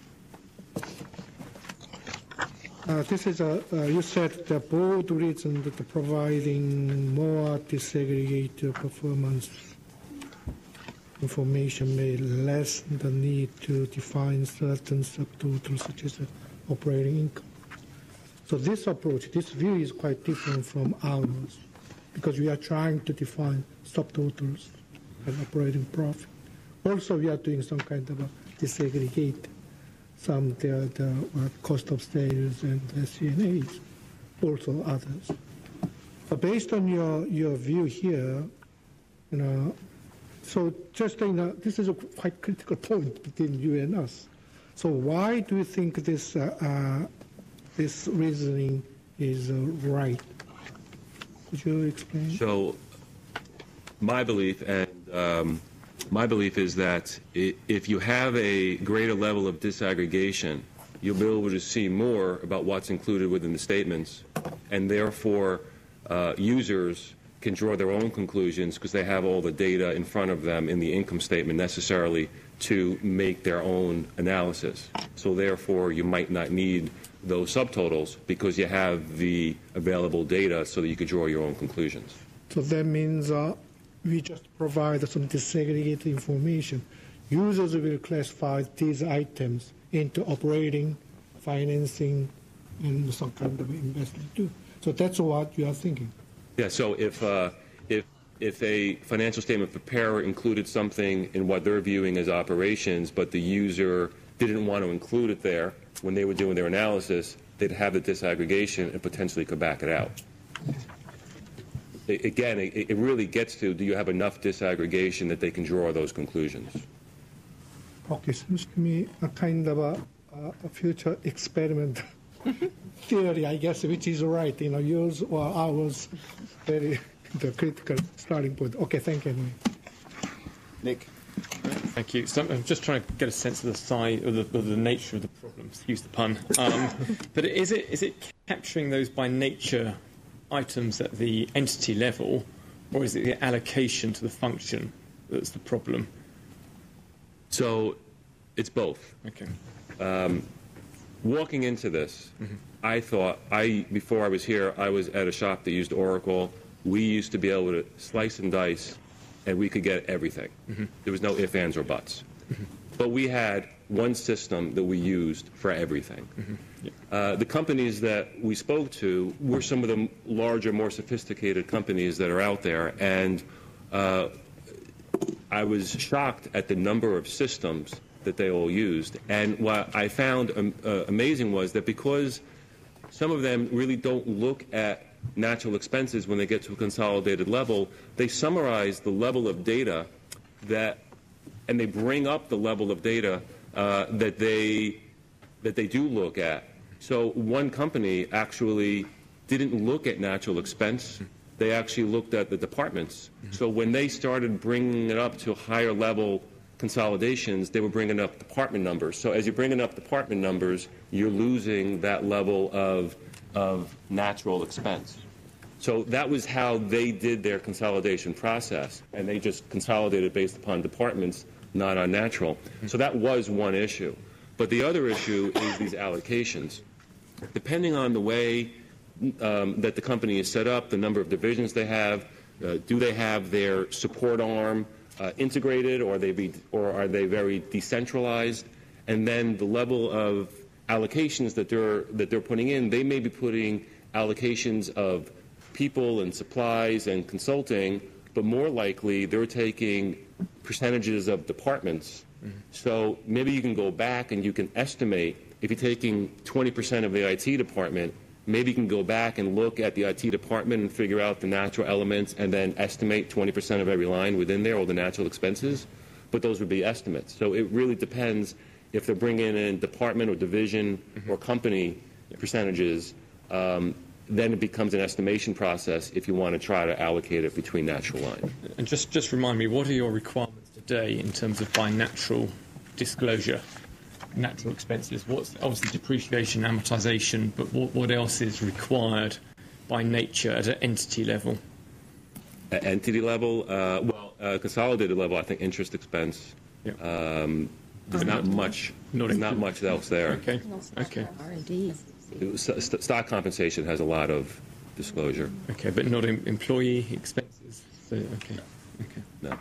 This is you said the board reason that providing more disaggregated performance information may lessen the need to define certain subtotals such as operating income. So this approach, this view is quite different from ours because we are trying to define subtotals and operating profit. Also, we are doing some kind of a disaggregate. Some the cost of sales and SG&As, also others. But based on your view here, so just this is a quite critical point between you and us. So why do you think this this reasoning is right? Could you explain? So my belief is that if you have a greater level of disaggregation, you'll be able to see more about what's included within the statements, and therefore users can draw their own conclusions because they have all the data in front of them in the income statement necessarily to make their own analysis. So therefore, you might not need those subtotals because you have the available data so that you could draw your own conclusions. So that means we just provide some disaggregated information. Users will classify these items into operating, financing, and some kind of investment too. So that's what you are thinking. Yeah. So if a financial statement preparer included something in what they're viewing as operations, but the user didn't want to include it there when they were doing their analysis, they'd have the disaggregation and potentially could back it out. Again, it really gets to, do you have enough disaggregation that they can draw those conclusions? Okay, seems to me a kind of a future experiment theory, I guess, which is right. Yours or ours, very the critical starting point. Okay, thank you. Nick. Thank you. So I'm just trying to get a sense of the size or the nature of the problem. Excuse the pun. But is it capturing those by nature items at the entity level, or is it the allocation to the function that's the problem? So it's both. Okay. Walking into this, I thought, before I was here, I was at a shop that used Oracle. We used to be able to slice and dice, and we could get everything. There was no ifs, ands, or buts. But we had one system that we used for everything. The companies that we spoke to were some of the larger, more sophisticated companies that are out there, and I was shocked at the number of systems that they all used. And what I found amazing was that because some of them really don't look at natural expenses when they get to a consolidated level, they summarize the level of data and they bring up the level of data that they do look at. So one company actually didn't look at natural expense. They actually looked at the departments. So when they started bringing it up to higher level consolidations, they were bringing up department numbers. So as you're bringing up department numbers, you're losing that level of natural expense. So that was how they did their consolidation process, and they just consolidated based upon departments, not on natural. So that was one issue. But the other issue is these allocations. Depending on the way that the company is set up, the number of divisions they have, do they have their support arm integrated, or are they very decentralized? And then the level of allocations that they're putting in, they may be putting allocations of people and supplies and consulting, but more likely they're taking percentages of departments. So maybe you can go back and you can estimate, if you're taking 20% of the IT department, maybe you can go back and look at the IT department and figure out the natural elements and then estimate 20% of every line within there, or the natural expenses. But those would be estimates. So it really depends if they're bringing in department or division or company percentages. Then it becomes an estimation process if you want to try to allocate it between natural line. And just remind me, what are your requirements today in terms of by natural disclosure, natural expenses? What's obviously depreciation, amortization, but what else is required by nature at an entity level? At entity level, consolidated level, I think interest expense. Yep. There's not much else there. Okay. R&D. Stock compensation has a lot of disclosure. Okay, but not employee expenses. So, okay. No.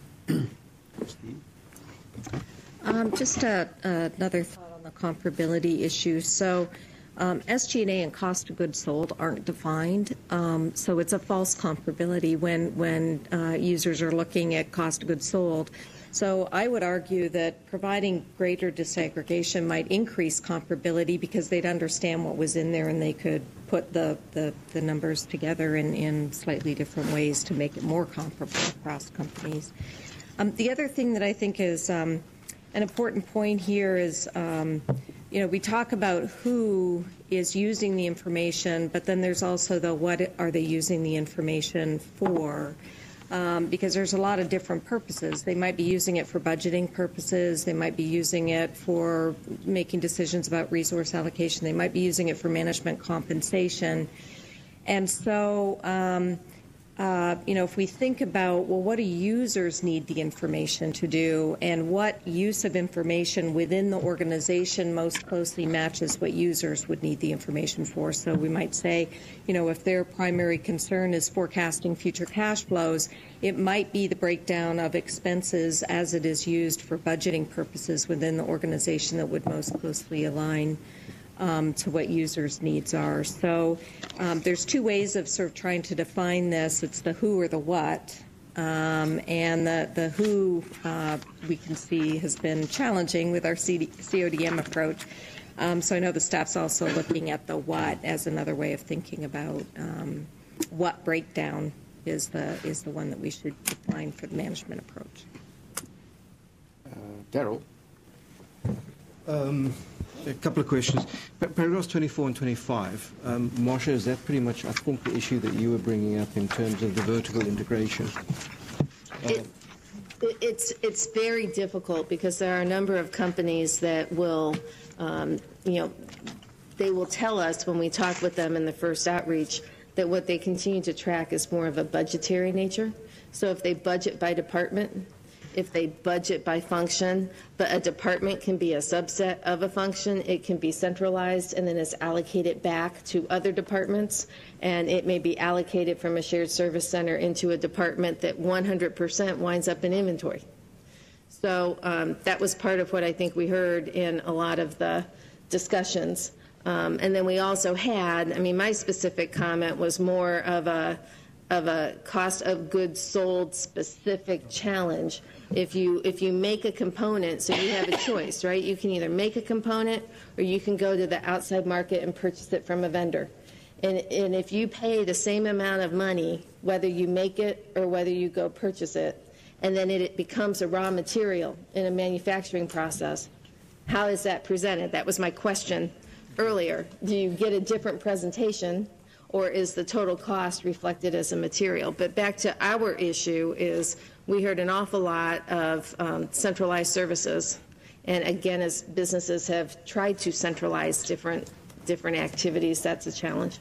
Just another thought on the comparability issue. So SG&A and cost of goods sold aren't defined, so it's a false comparability when users are looking at cost of goods sold. So I would argue that providing greater disaggregation might increase comparability because they'd understand what was in there and they could put the numbers together in slightly different ways to make it more comparable across companies. The other thing that I think is an important point here is, we talk about who is using the information, but then there's also the what are they using the information for? Because there's a lot of different purposes. They might be using it for budgeting purposes. They might be using it for making decisions about resource allocation. They might be using it for management compensation. And so, if we think about, well, what do users need the information to do, and what use of information within the organization most closely matches what users would need the information for. So we might say, if their primary concern is forecasting future cash flows, it might be the breakdown of expenses as it is used for budgeting purposes within the organization that would most closely align to what users' needs are. So there's two ways of sort of trying to define this. It's the who or the what. And the who we can see has been challenging with our CODM approach. So I know the staff's also looking at the what as another way of thinking about what breakdown is the one that we should define for the management approach. Daryl? A couple of questions. Paragraphs 24 and 25. Marsha, is that pretty much, I think, the issue that you were bringing up in terms of the vertical integration? It's very difficult because there are a number of companies that will, they will tell us when we talk with them in the first outreach that what they continue to track is more of a budgetary nature. So if they budget by department, if they budget by function, but a department can be a subset of a function, it can be centralized and then it's allocated back to other departments, and it may be allocated from a shared service center into a department that 100% winds up in inventory. So that was part of what I think we heard in a lot of the discussions. And then we also had, my specific comment was more of a cost of goods sold specific challenge. If you make a component, so you have a choice, right? You can either make a component or you can go to the outside market and purchase it from a vendor. And if you pay the same amount of money, whether you make it or whether you go purchase it, and then it becomes a raw material in a manufacturing process, how is that presented? That was my question earlier. Do you get a different presentation, or is the total cost reflected as a material? But back to our issue is we heard an awful lot of centralized services. And again, as businesses have tried to centralize different activities, that's a challenge.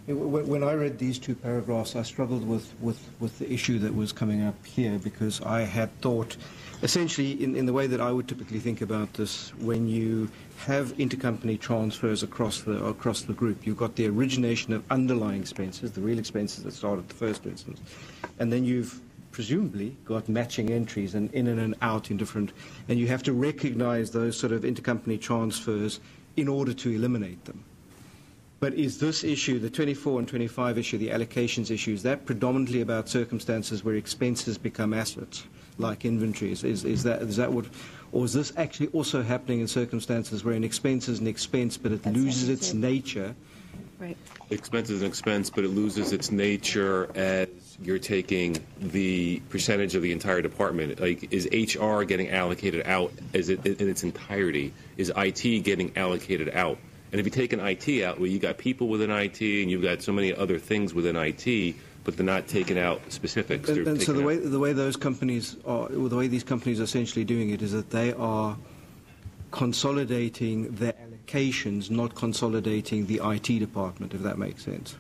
When I read these two paragraphs, I struggled with the issue that was coming up here, because I had thought, essentially, in the way that I would typically think about this, when you have intercompany transfers across the group, you've got the origination of underlying expenses, the real expenses that start at the first instance, and then you've presumably got matching entries and in and out in different, and you have to recognize those sort of intercompany transfers in order to eliminate them. But is this issue, the 24 and 25 issue, the allocations issue, is that predominantly about circumstances where expenses become assets, like inventories? Is that what, or is this actually also happening in circumstances where an expense is an expense, but it loses its nature? Right. Expense is an expense, but it loses its nature as you're taking the percentage of the entire department. Like, is HR getting allocated out in its entirety? Is IT getting allocated out? And if you take an IT out, well, you got people within IT, and you've got so many other things within IT, but they're not taking out specifics. And so the way those companies are, or the way these companies are essentially doing it, is that they are consolidating their allocations, not consolidating the IT department, if that makes sense.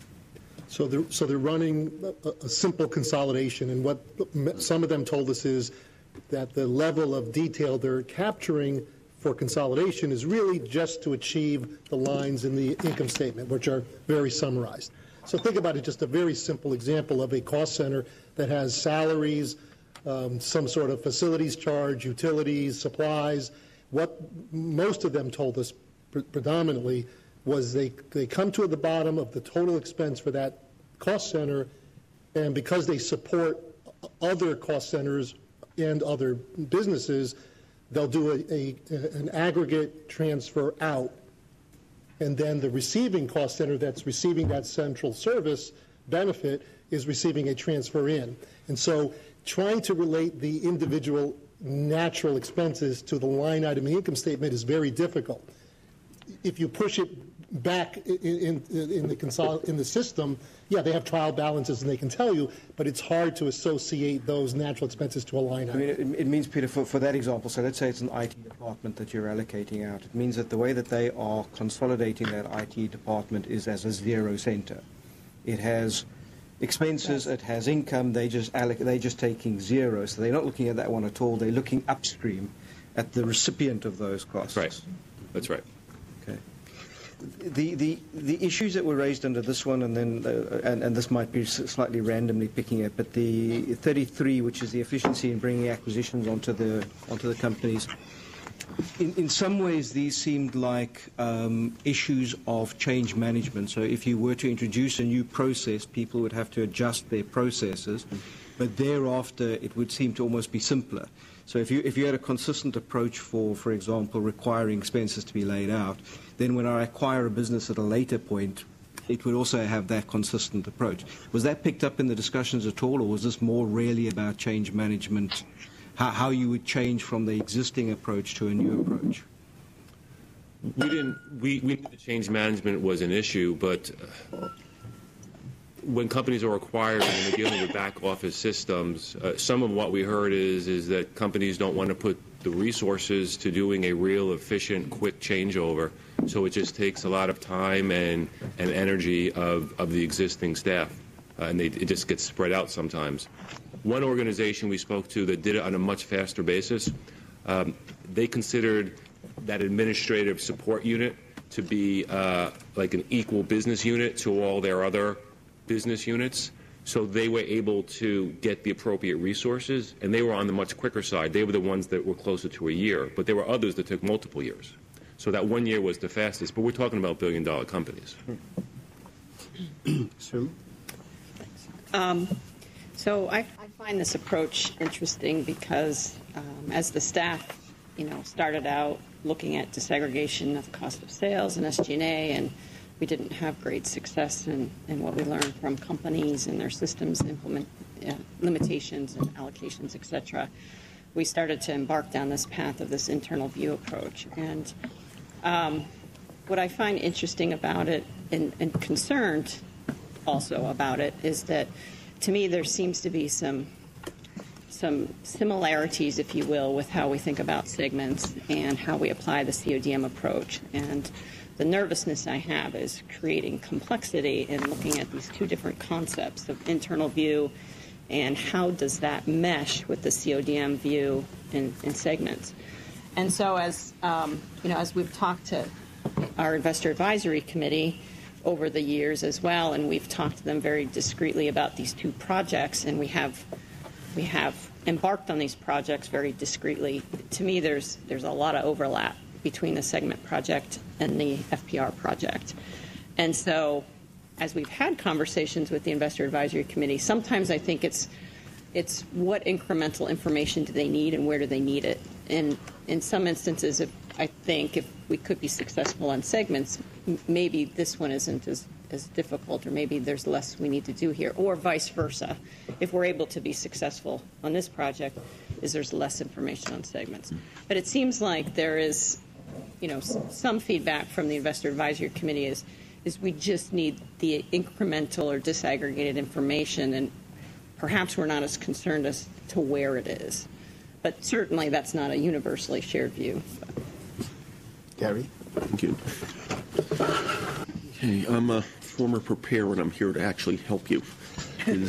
So they're running a simple consolidation, and what some of them told us is that the level of detail they're capturing for consolidation is really just to achieve the lines in the income statement, which are very summarized. So think about it, just a very simple example of a cost center that has salaries, some sort of facilities charge, utilities, supplies. What most of them told us predominantly was they come to the bottom of the total expense for that cost center, and because they support other cost centers and other businesses, they'll do an aggregate transfer out, and then the receiving cost center that's receiving that central service benefit is receiving a transfer in. And so trying to relate the individual natural expenses to the line item in the income statement is very difficult. If you push it back in the system, yeah, they have trial balances and they can tell you, but it's hard to associate those natural expenses to a line item. I mean, it means, Peter, for that example, so let's say it's an IT department that you're allocating out. It means that the way that they are consolidating that IT department is as a zero center. It has expenses, it has income, they're just taking zero, so they're not looking at that one at all. They're looking upstream at the recipient of those costs. Right. That's right. Okay. The issues that were raised under this one, and then and this might be slightly randomly picking it, but the 33, which is the efficiency in bringing acquisitions onto the companies. In some ways, these seemed like issues of change management. So if you were to introduce a new process, people would have to adjust their processes, but thereafter it would seem to almost be simpler. So if you had a consistent approach for example, requiring expenses to be laid out, then when I acquire a business at a later point, it would also have that consistent approach. Was that picked up in the discussions at all, or was this more really about change management, how you would change from the existing approach to a new approach? We knew the change management was an issue, but when companies are acquired and they're dealing with back office systems, some of what we heard is that companies don't want to put the resources to doing a real efficient, quick changeover. So it just takes a lot of time and energy of the existing staff, and it just gets spread out sometimes. One organization we spoke to that did it on a much faster basis, they considered that administrative support unit to be like an equal business unit to all their other business units. So they were able to get the appropriate resources, and they were on the much quicker side. They were the ones that were closer to a year, but there were others that took multiple years. So that 1 year was the fastest, but we're talking about billion-dollar companies. Sue? So I find this approach interesting because as the staff, started out looking at disaggregation of cost of sales and SG&A, and we didn't have great success in what we learned from companies and their systems implement limitations and allocations, et cetera. We started to embark down this path of this internal view approach. And what I find interesting about it and concerned also about it is that, to me, there seems to be some some similarities, if you will, with how we think about segments and how we apply the CODM approach. And the nervousness I have is creating complexity in looking at these two different concepts of internal view and how does that mesh with the CODM view in segments. And so as we've talked to our Investor Advisory Committee over the years as well, and we've talked to them very discreetly about these two projects, and we have embarked on these projects very discreetly. To me, there's a lot of overlap between the segment project and the FPR project. And so as we've had conversations with the Investor Advisory Committee, sometimes I think it's what incremental information do they need and where do they need it. And in some instances, I think if we could be successful on segments, maybe this one isn't as difficult, or maybe there's less we need to do here, or vice versa. If we're able to be successful on this project, there's less information on segments. But it seems like there is, some feedback from the Investor Advisory Committee is we just need the incremental or disaggregated information, and perhaps we're not as concerned as to where it is. But certainly that's not a universally shared view. Gary? Thank you. Okay, I'm a former preparer, and I'm here to actually help you. In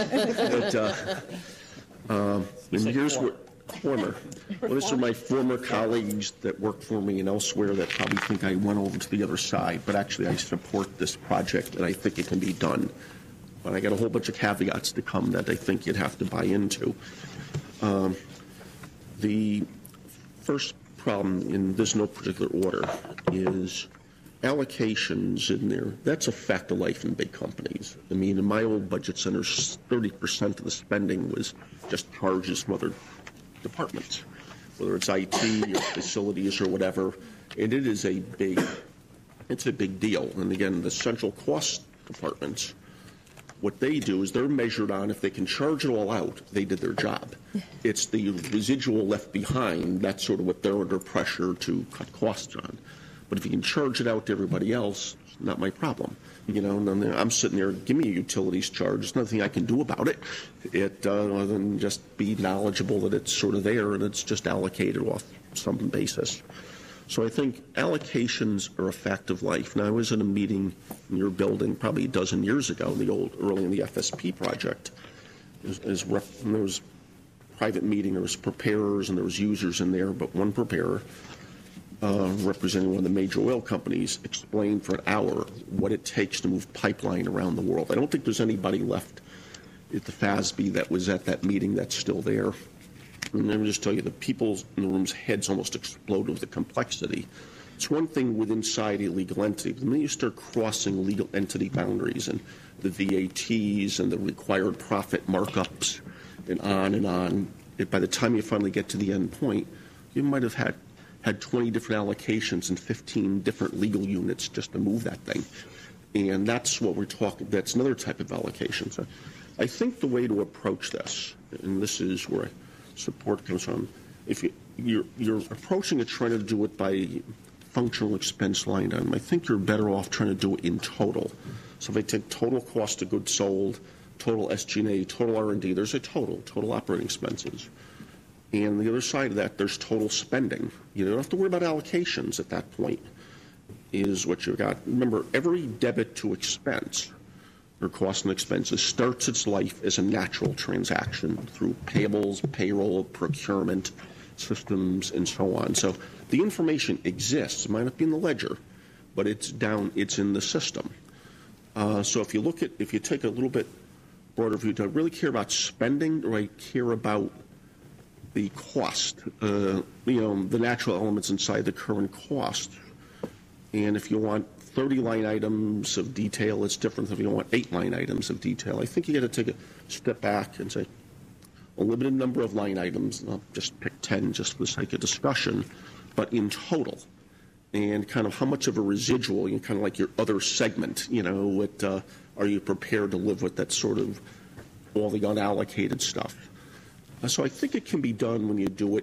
years former. Well, these are my former colleagues that work for me and elsewhere that probably think I went over to the other side, but actually I support this project, and I think it can be done. But I got a whole bunch of caveats to come that I think you'd have to buy into. The first problem, in this no particular order, is allocations in there. That's a fact of life in big companies. I mean, in my old budget centers, 30% of the spending was just charges from other departments, whether it's IT or facilities or whatever. And it is a big deal. And again, the central cost departments, what they do is they're measured on if they can charge it all out, they did their job. It's the residual left behind, that's sort of what they're under pressure to cut costs on. But if you can charge it out to everybody else, not my problem. And I'm sitting there, give me a utilities charge. There's nothing I can do about it. Other than just be knowledgeable that it's sort of there and it's just allocated off some basis. So I think allocations are a fact of life. Now, I was in a meeting in your building probably a dozen years ago, early in the FSP project. There was a private meeting, there was preparers and there was users in there, but one preparer representing one of the major oil companies explained for an hour what it takes to move pipeline around the world. I don't think there's anybody left at the FASB that was at that meeting that's still there. And let me just tell you, the people in the room's heads almost exploded with the complexity. It's one thing with inside a legal entity. The minute you start crossing legal entity boundaries and the VATs and the required profit markups and on, by the time you finally get to the end point, you might have had 20 different allocations and 15 different legal units just to move that thing. And that's what we're talking, that's another type of allocation. So I think the way to approach this, and this is where support comes from, if you're approaching it trying to do it by functional expense line item, I think you're better off trying to do it in total. So if I take total cost of goods sold, total SG&A, total R&D, there's a total operating expenses. And the other side of that, there's total spending. You don't have to worry about allocations at that point, is what you've got. Remember, every debit to expense, or cost and expenses, starts its life as a natural transaction through payables, payroll, procurement, systems, and so on. So the information exists. It might not be in the ledger, but it's in the system. So if you take a little bit broader view, do I really care about spending, or do I care about the cost, the natural elements inside the current cost? And if you want 30 line items of detail, it's different than if you want 8 line items of detail. I think you got to take a step back and say a limited number of line items, and I'll just pick 10 just for the sake of discussion, but in total. And kind of how much of a residual, kind of like your other segment, are you prepared to live with that sort of all the unallocated stuff? So I think it can be done when you do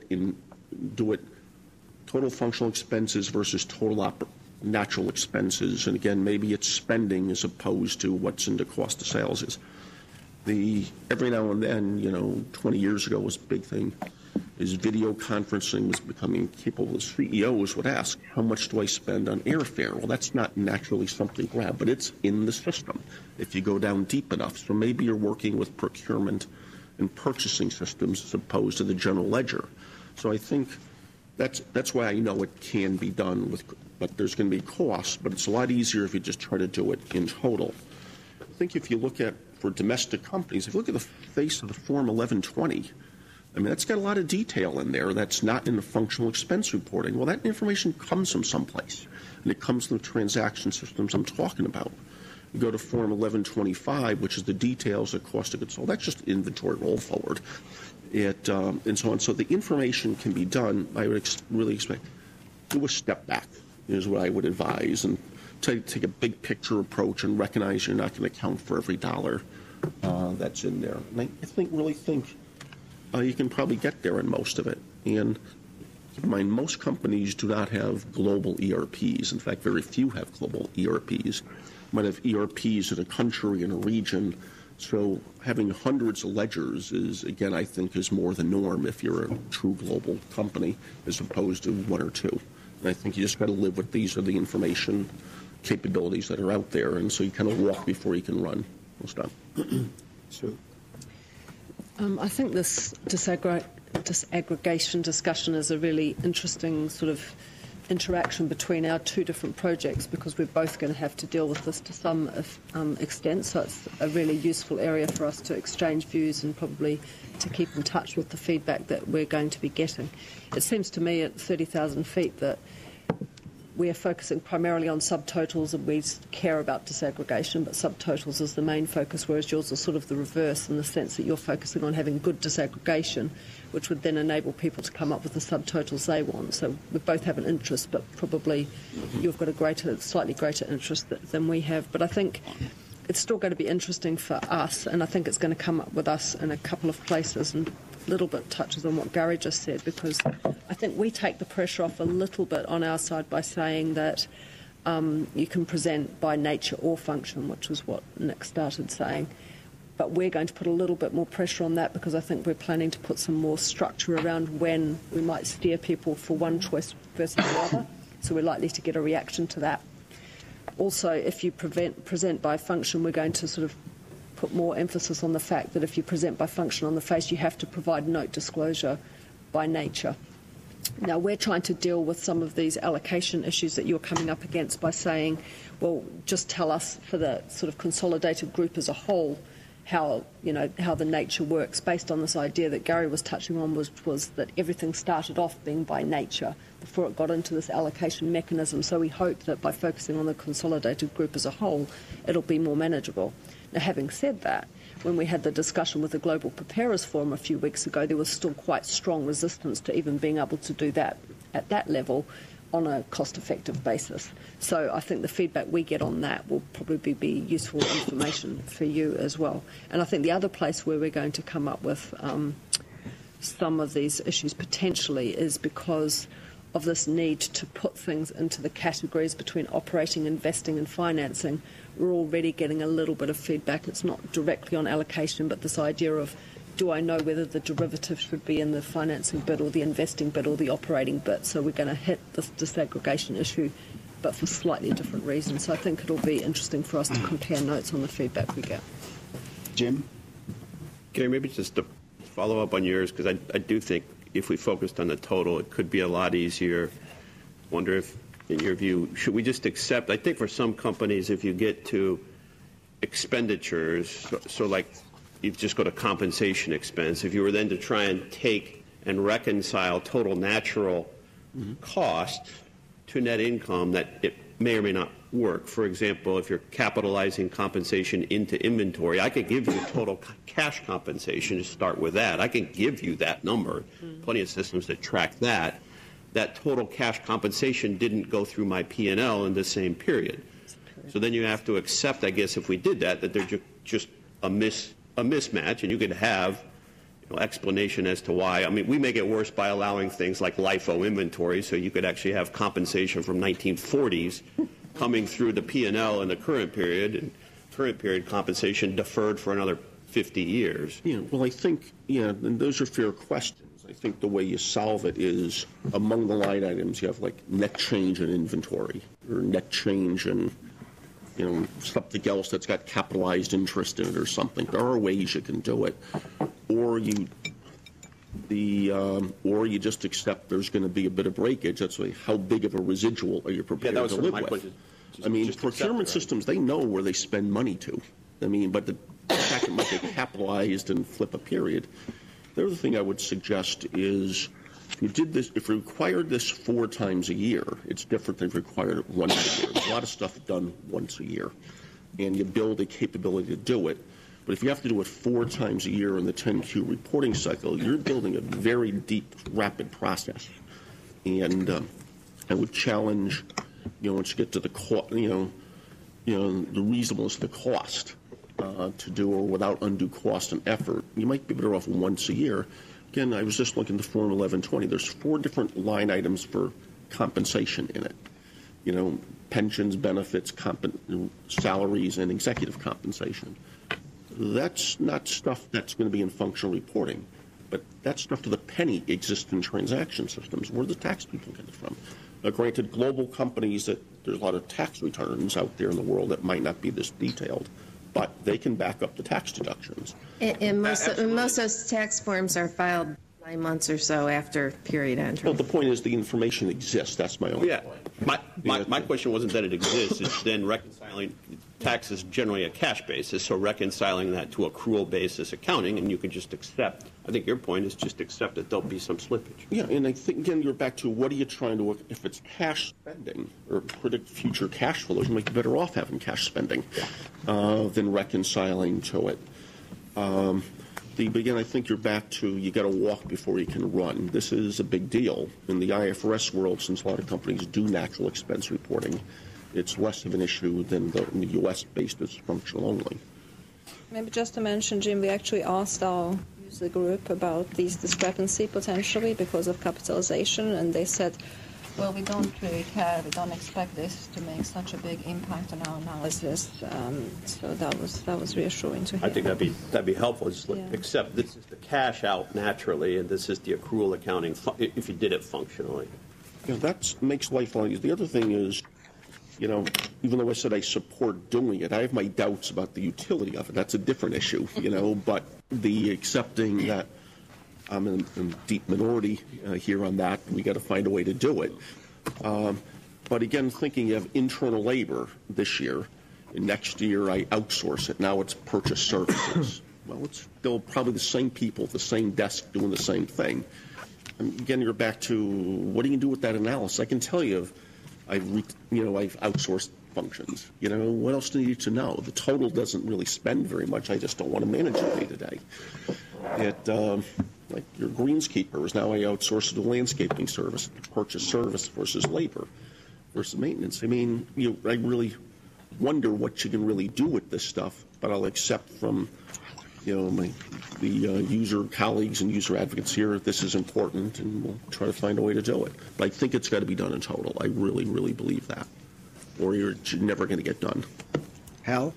it total functional expenses versus total natural expenses. And again, maybe it's spending as opposed to what's into cost of sales is. Every now and then, 20 years ago was a big thing, is video conferencing was becoming capable. CEOs would ask, how much do I spend on airfare? Well, that's not naturally something grab, but it's in the system if you go down deep enough. So maybe you're working with procurement and purchasing systems as opposed to the general ledger. So I think that's why I know it can be done, but there's going to be costs, but it's a lot easier if you just try to do it in total. I think if you look at, for domestic companies, if you look at the face of the Form 1120, I mean, that's got a lot of detail in there that's not in the functional expense reporting. Well, that information comes from someplace, and it comes from the transaction systems I'm talking about. You go to Form 1125, which is the details of cost of goods sold. That's just inventory roll forward, and so on. So the information can be done. I would really expect do a step back is what I would advise, and take a big picture approach and recognize you're not going to account for every dollar that's in there. And I really think you can probably get there in most of it. And keep in mind, most companies do not have global ERPs. In fact, very few have global ERPs. Might have ERPs in a country, in a region. So having hundreds of ledgers is, again, I think is more the norm if you're a true global company as opposed to one or two. And I think you just got to live with these are the information capabilities that are out there, and so you kind of walk before you can run. We'll stop. So. I think this disaggregation discussion is a really interesting sort of interaction between our two different projects, because we're both going to have to deal with this to some extent, so it's a really useful area for us to exchange views and probably to keep in touch with the feedback that we're going to be getting. It seems to me at 30,000 feet that we are focusing primarily on subtotals, and we care about disaggregation, but subtotals is the main focus, whereas yours is sort of the reverse in the sense that you're focusing on having good disaggregation, which would then enable people to come up with the subtotals they want. So we both have an interest, but probably you've got a slightly greater interest than we have. But I think it's still going to be interesting for us, and I think it's going to come up with us in a couple of places, and a little bit touches on what Gary just said, because I think we take the pressure off a little bit on our side by saying that you can present by nature or function, which was what Nick started saying. But we're going to put a little bit more pressure on that, because I think we're planning to put some more structure around when we might steer people for one choice versus the other. So we're likely to get a reaction to that. Also, if you present by function, we're going to sort of put more emphasis on the fact that if you present by function on the face, you have to provide note disclosure by nature. Now, we're trying to deal with some of these allocation issues that you're coming up against by saying, well, just tell us for the sort of consolidated group as a whole how the nature works, based on this idea that Gary was touching on, was that everything started off being by nature before it got into this allocation mechanism. So we hope that by focusing on the consolidated group as a whole, it'll be more manageable. Now, having said that, when we had the discussion with the Global Preparers Forum a few weeks ago, there was still quite strong resistance to even being able to do that at that level on a cost-effective basis. So I think the feedback we get on that will probably be useful information for you as well. And I think the other place where we're going to come up with some of these issues potentially is because of this need to put things into the categories between operating, investing and financing. We're already getting a little bit of feedback. It's not directly on allocation, but this idea of, do I know whether the derivative should be in the financing bit or the investing bit or the operating bit? So we're going to hit this disaggregation issue, but for slightly different reasons. So I think it'll be interesting for us to compare notes on the feedback we get. Jim? Gary, maybe just to follow up on yours, because I do think if we focused on the total, it could be a lot easier. Wonder if, in your view, should we just accept, I think for some companies, if you get to expenditures, so like you just go to compensation expense, if you were then to try and take and reconcile total natural cost to net income, that it may or may not work. For example, if you're capitalizing compensation into inventory, I could give you total cash compensation to start with that. I can give you that number. Plenty of systems that track that. That total cash compensation didn't go through my P&L in the same period. So then you have to accept, I guess, if we did that there's just a mismatch, and you could have explanation as to why. I mean, we make it worse by allowing things like LIFO inventory, so you could actually have compensation from 1940s coming through the P&L in the current period, and current period compensation deferred for another 50 years. Yeah, well, I think, and those are fair questions. I think the way you solve it is among the line items, you have like net change in inventory or net change in, something else that's got capitalized interest in it or something. There are ways you can do it. Or you just accept there's going to be a bit of breakage. That's why, how big of a residual are you prepared to live with? Question. Procurement systems, they know where they spend money to. But the fact it might get capitalized and flip a period. The other thing I would suggest is if you required this 4 times a year, it's different than if you required it once a year. There's a lot of stuff done once a year, and you build a capability to do it. But if you have to do it 4 times a year in the 10Q reporting cycle, you're building a very deep, rapid process. And I would challenge, once you get to the the reasonableness of the cost to do or without undue cost and effort, you might be better off once a year. Again, I was just looking at the Form 1120. There's 4 different line items for compensation in it. Pensions, benefits, salaries, and executive compensation. That's not stuff that's going to be in functional reporting, but that stuff to the penny exists in transaction systems. Where do the tax people get it from? Now, granted, global companies, there's a lot of tax returns out there in the world that might not be this detailed, but they can back up the tax deductions. And most of those tax forms are filed 9 months or so after period entry. Well, the point is the information exists. That's my only point. My question wasn't that it exists. It's then reconciling taxes generally a cash basis, so reconciling that to accrual basis accounting, and you could just accept. I think your point is just accept that there'll be some slippage. Yeah, and I think, again, you're back to what are you trying to work? If it's cash spending or predict future cash flows, you might be better off having cash spending than reconciling to it. But again, I think you're back to you got to walk before you can run. This is a big deal. In the IFRS world, since a lot of companies do natural expense reporting, it's less of an issue than in the U.S. based as functional only. Maybe just to mention, Jim, we actually asked our user group about these discrepancy potentially because of capitalization, and they said, well, we don't really care. We don't expect this to make such a big impact on our analysis. So that was reassuring to hear. I think that'd be helpful. Just except this is the cash out naturally, and this is the accrual accounting if you did it functionally. That makes life a lot easier. The other thing is, even though I said I support doing it, I have my doubts about the utility of it. That's a different issue, but the accepting that I'm in deep minority here on that, we got to find a way to do it. But again, thinking of internal labor this year, and next year I outsource it. Now it's purchase services. Well, it's still probably the same people at the same desk doing the same thing. And again, you're back to what do you do with that analysis? I can tell you, I've outsourced functions. What else do you need to know? The total doesn't really spend very much. I just don't want to manage it day to day. Like your greenskeepers, now I outsource the landscaping service, purchase service versus labor versus maintenance. I really wonder what you can really do with this stuff, but I'll accept from the user colleagues and user advocates here this is important, and we'll try to find a way to do it. But I think it's got to be done in total. I really, really believe that, or you're never going to get done. Hal?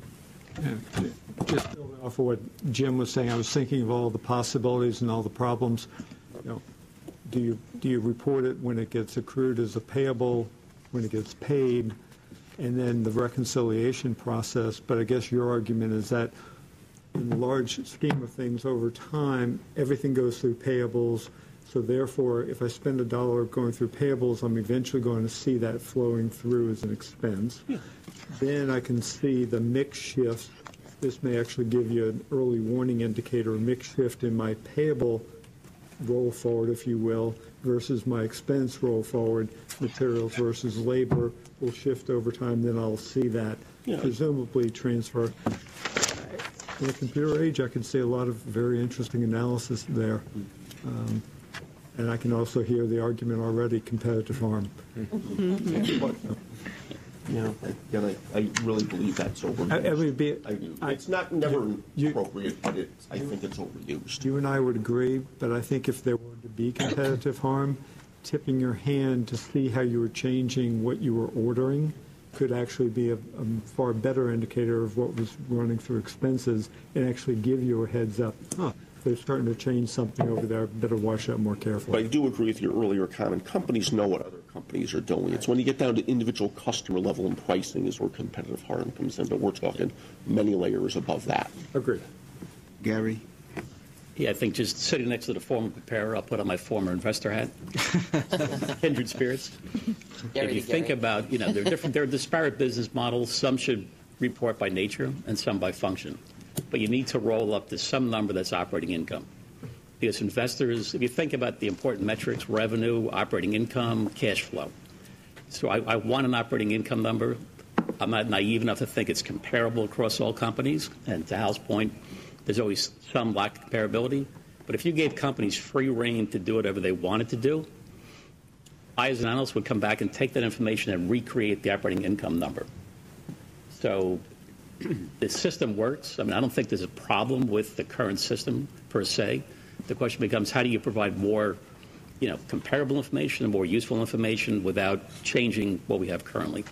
Just building off of what Jim was saying, I was thinking of all the possibilities and all the problems. Do you report it when it gets accrued as a payable, when it gets paid, and then the reconciliation process? But I guess your argument is that in the large scheme of things over time, everything goes through payables. So therefore, if I spend $1 going through payables, I'm eventually going to see that flowing through as an expense. Yeah. Then I can see the mix shift. This may actually give you an early warning indicator, a mix shift in my payable roll forward, if you will, versus my expense roll forward. Materials versus labor will shift over time. Then I'll see that presumably transfer. In the computer age, I can see a lot of very interesting analysis there. And I can also hear the argument already, competitive harm. I really believe that's overused. It's not never appropriate, but I think it's overused. You and I would agree, but I think if there were to be competitive harm, tipping your hand to see how you were changing what you were ordering could actually be a far better indicator of what was running through expenses and actually give you a heads up. They're starting to change something over there. Better watch that more carefully. But I do agree with your earlier comment. Companies know what other companies are doing. It's when you get down to individual customer level and pricing is where competitive harm comes in. But we're talking many layers above that. Agreed. Gary? Yeah, I think just sitting next to the former preparer, I'll put on my former investor hat. Kindred spirits. If you think about, there are disparate business models. Some should report by nature and some by function. But you need to roll up to some number that's operating income. Because investors, if you think about the important metrics, revenue, operating income, cash flow. So I want an operating income number. I'm not naive enough to think it's comparable across all companies. And to Hal's point, there's always some lack of comparability. But if you gave companies free rein to do whatever they wanted to do, I, as an analyst, would come back and take that information and recreate the operating income number. So the system works. I mean, I don't think there's a problem with the current system per se. The question becomes, how do you provide more, comparable information and more useful information without changing what we have currently?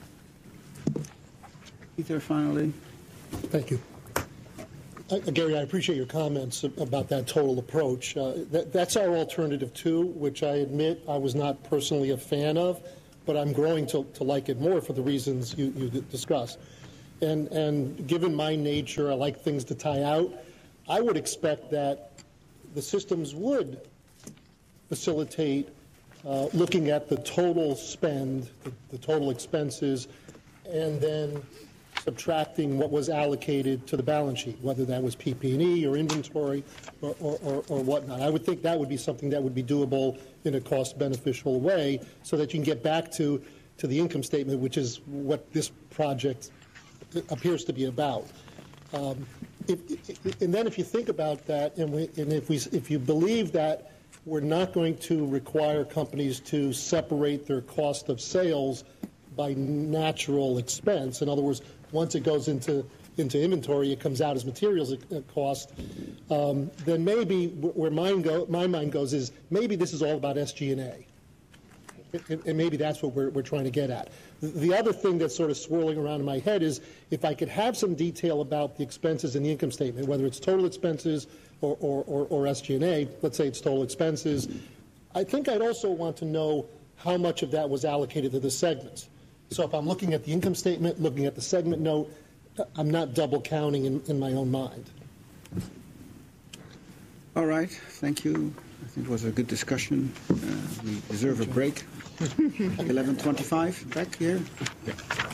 Peter, finally. Thank you. Gary, I appreciate your comments about that total approach. That's our alternative too, which I admit I was not personally a fan of, but I'm growing to like it more for the reasons you discussed. And given my nature, I like things to tie out. I would expect that the systems would facilitate looking at the total spend, the total expenses, and then subtracting what was allocated to the balance sheet, whether that was PP&E or inventory or whatnot. I would think that would be something that would be doable in a cost-beneficial way so that you can get back to the income statement, which is what this project appears to be about. And then if you think about that, if you believe that we're not going to require companies to separate their cost of sales by natural expense, in other words, once it goes into inventory, it comes out as materials cost, then maybe where my mind goes is maybe this is all about SG&A. And maybe that's what we're trying to get at. The other thing that's sort of swirling around in my head is if I could have some detail about the expenses in the income statement, whether it's total expenses or SG&A, let's say it's total expenses, I think I'd also want to know how much of that was allocated to the segments. So if I'm looking at the income statement, looking at the segment note, I'm not double counting in my own mind. All right, thank you. I think it was a good discussion. We deserve a break. 11:25, back here.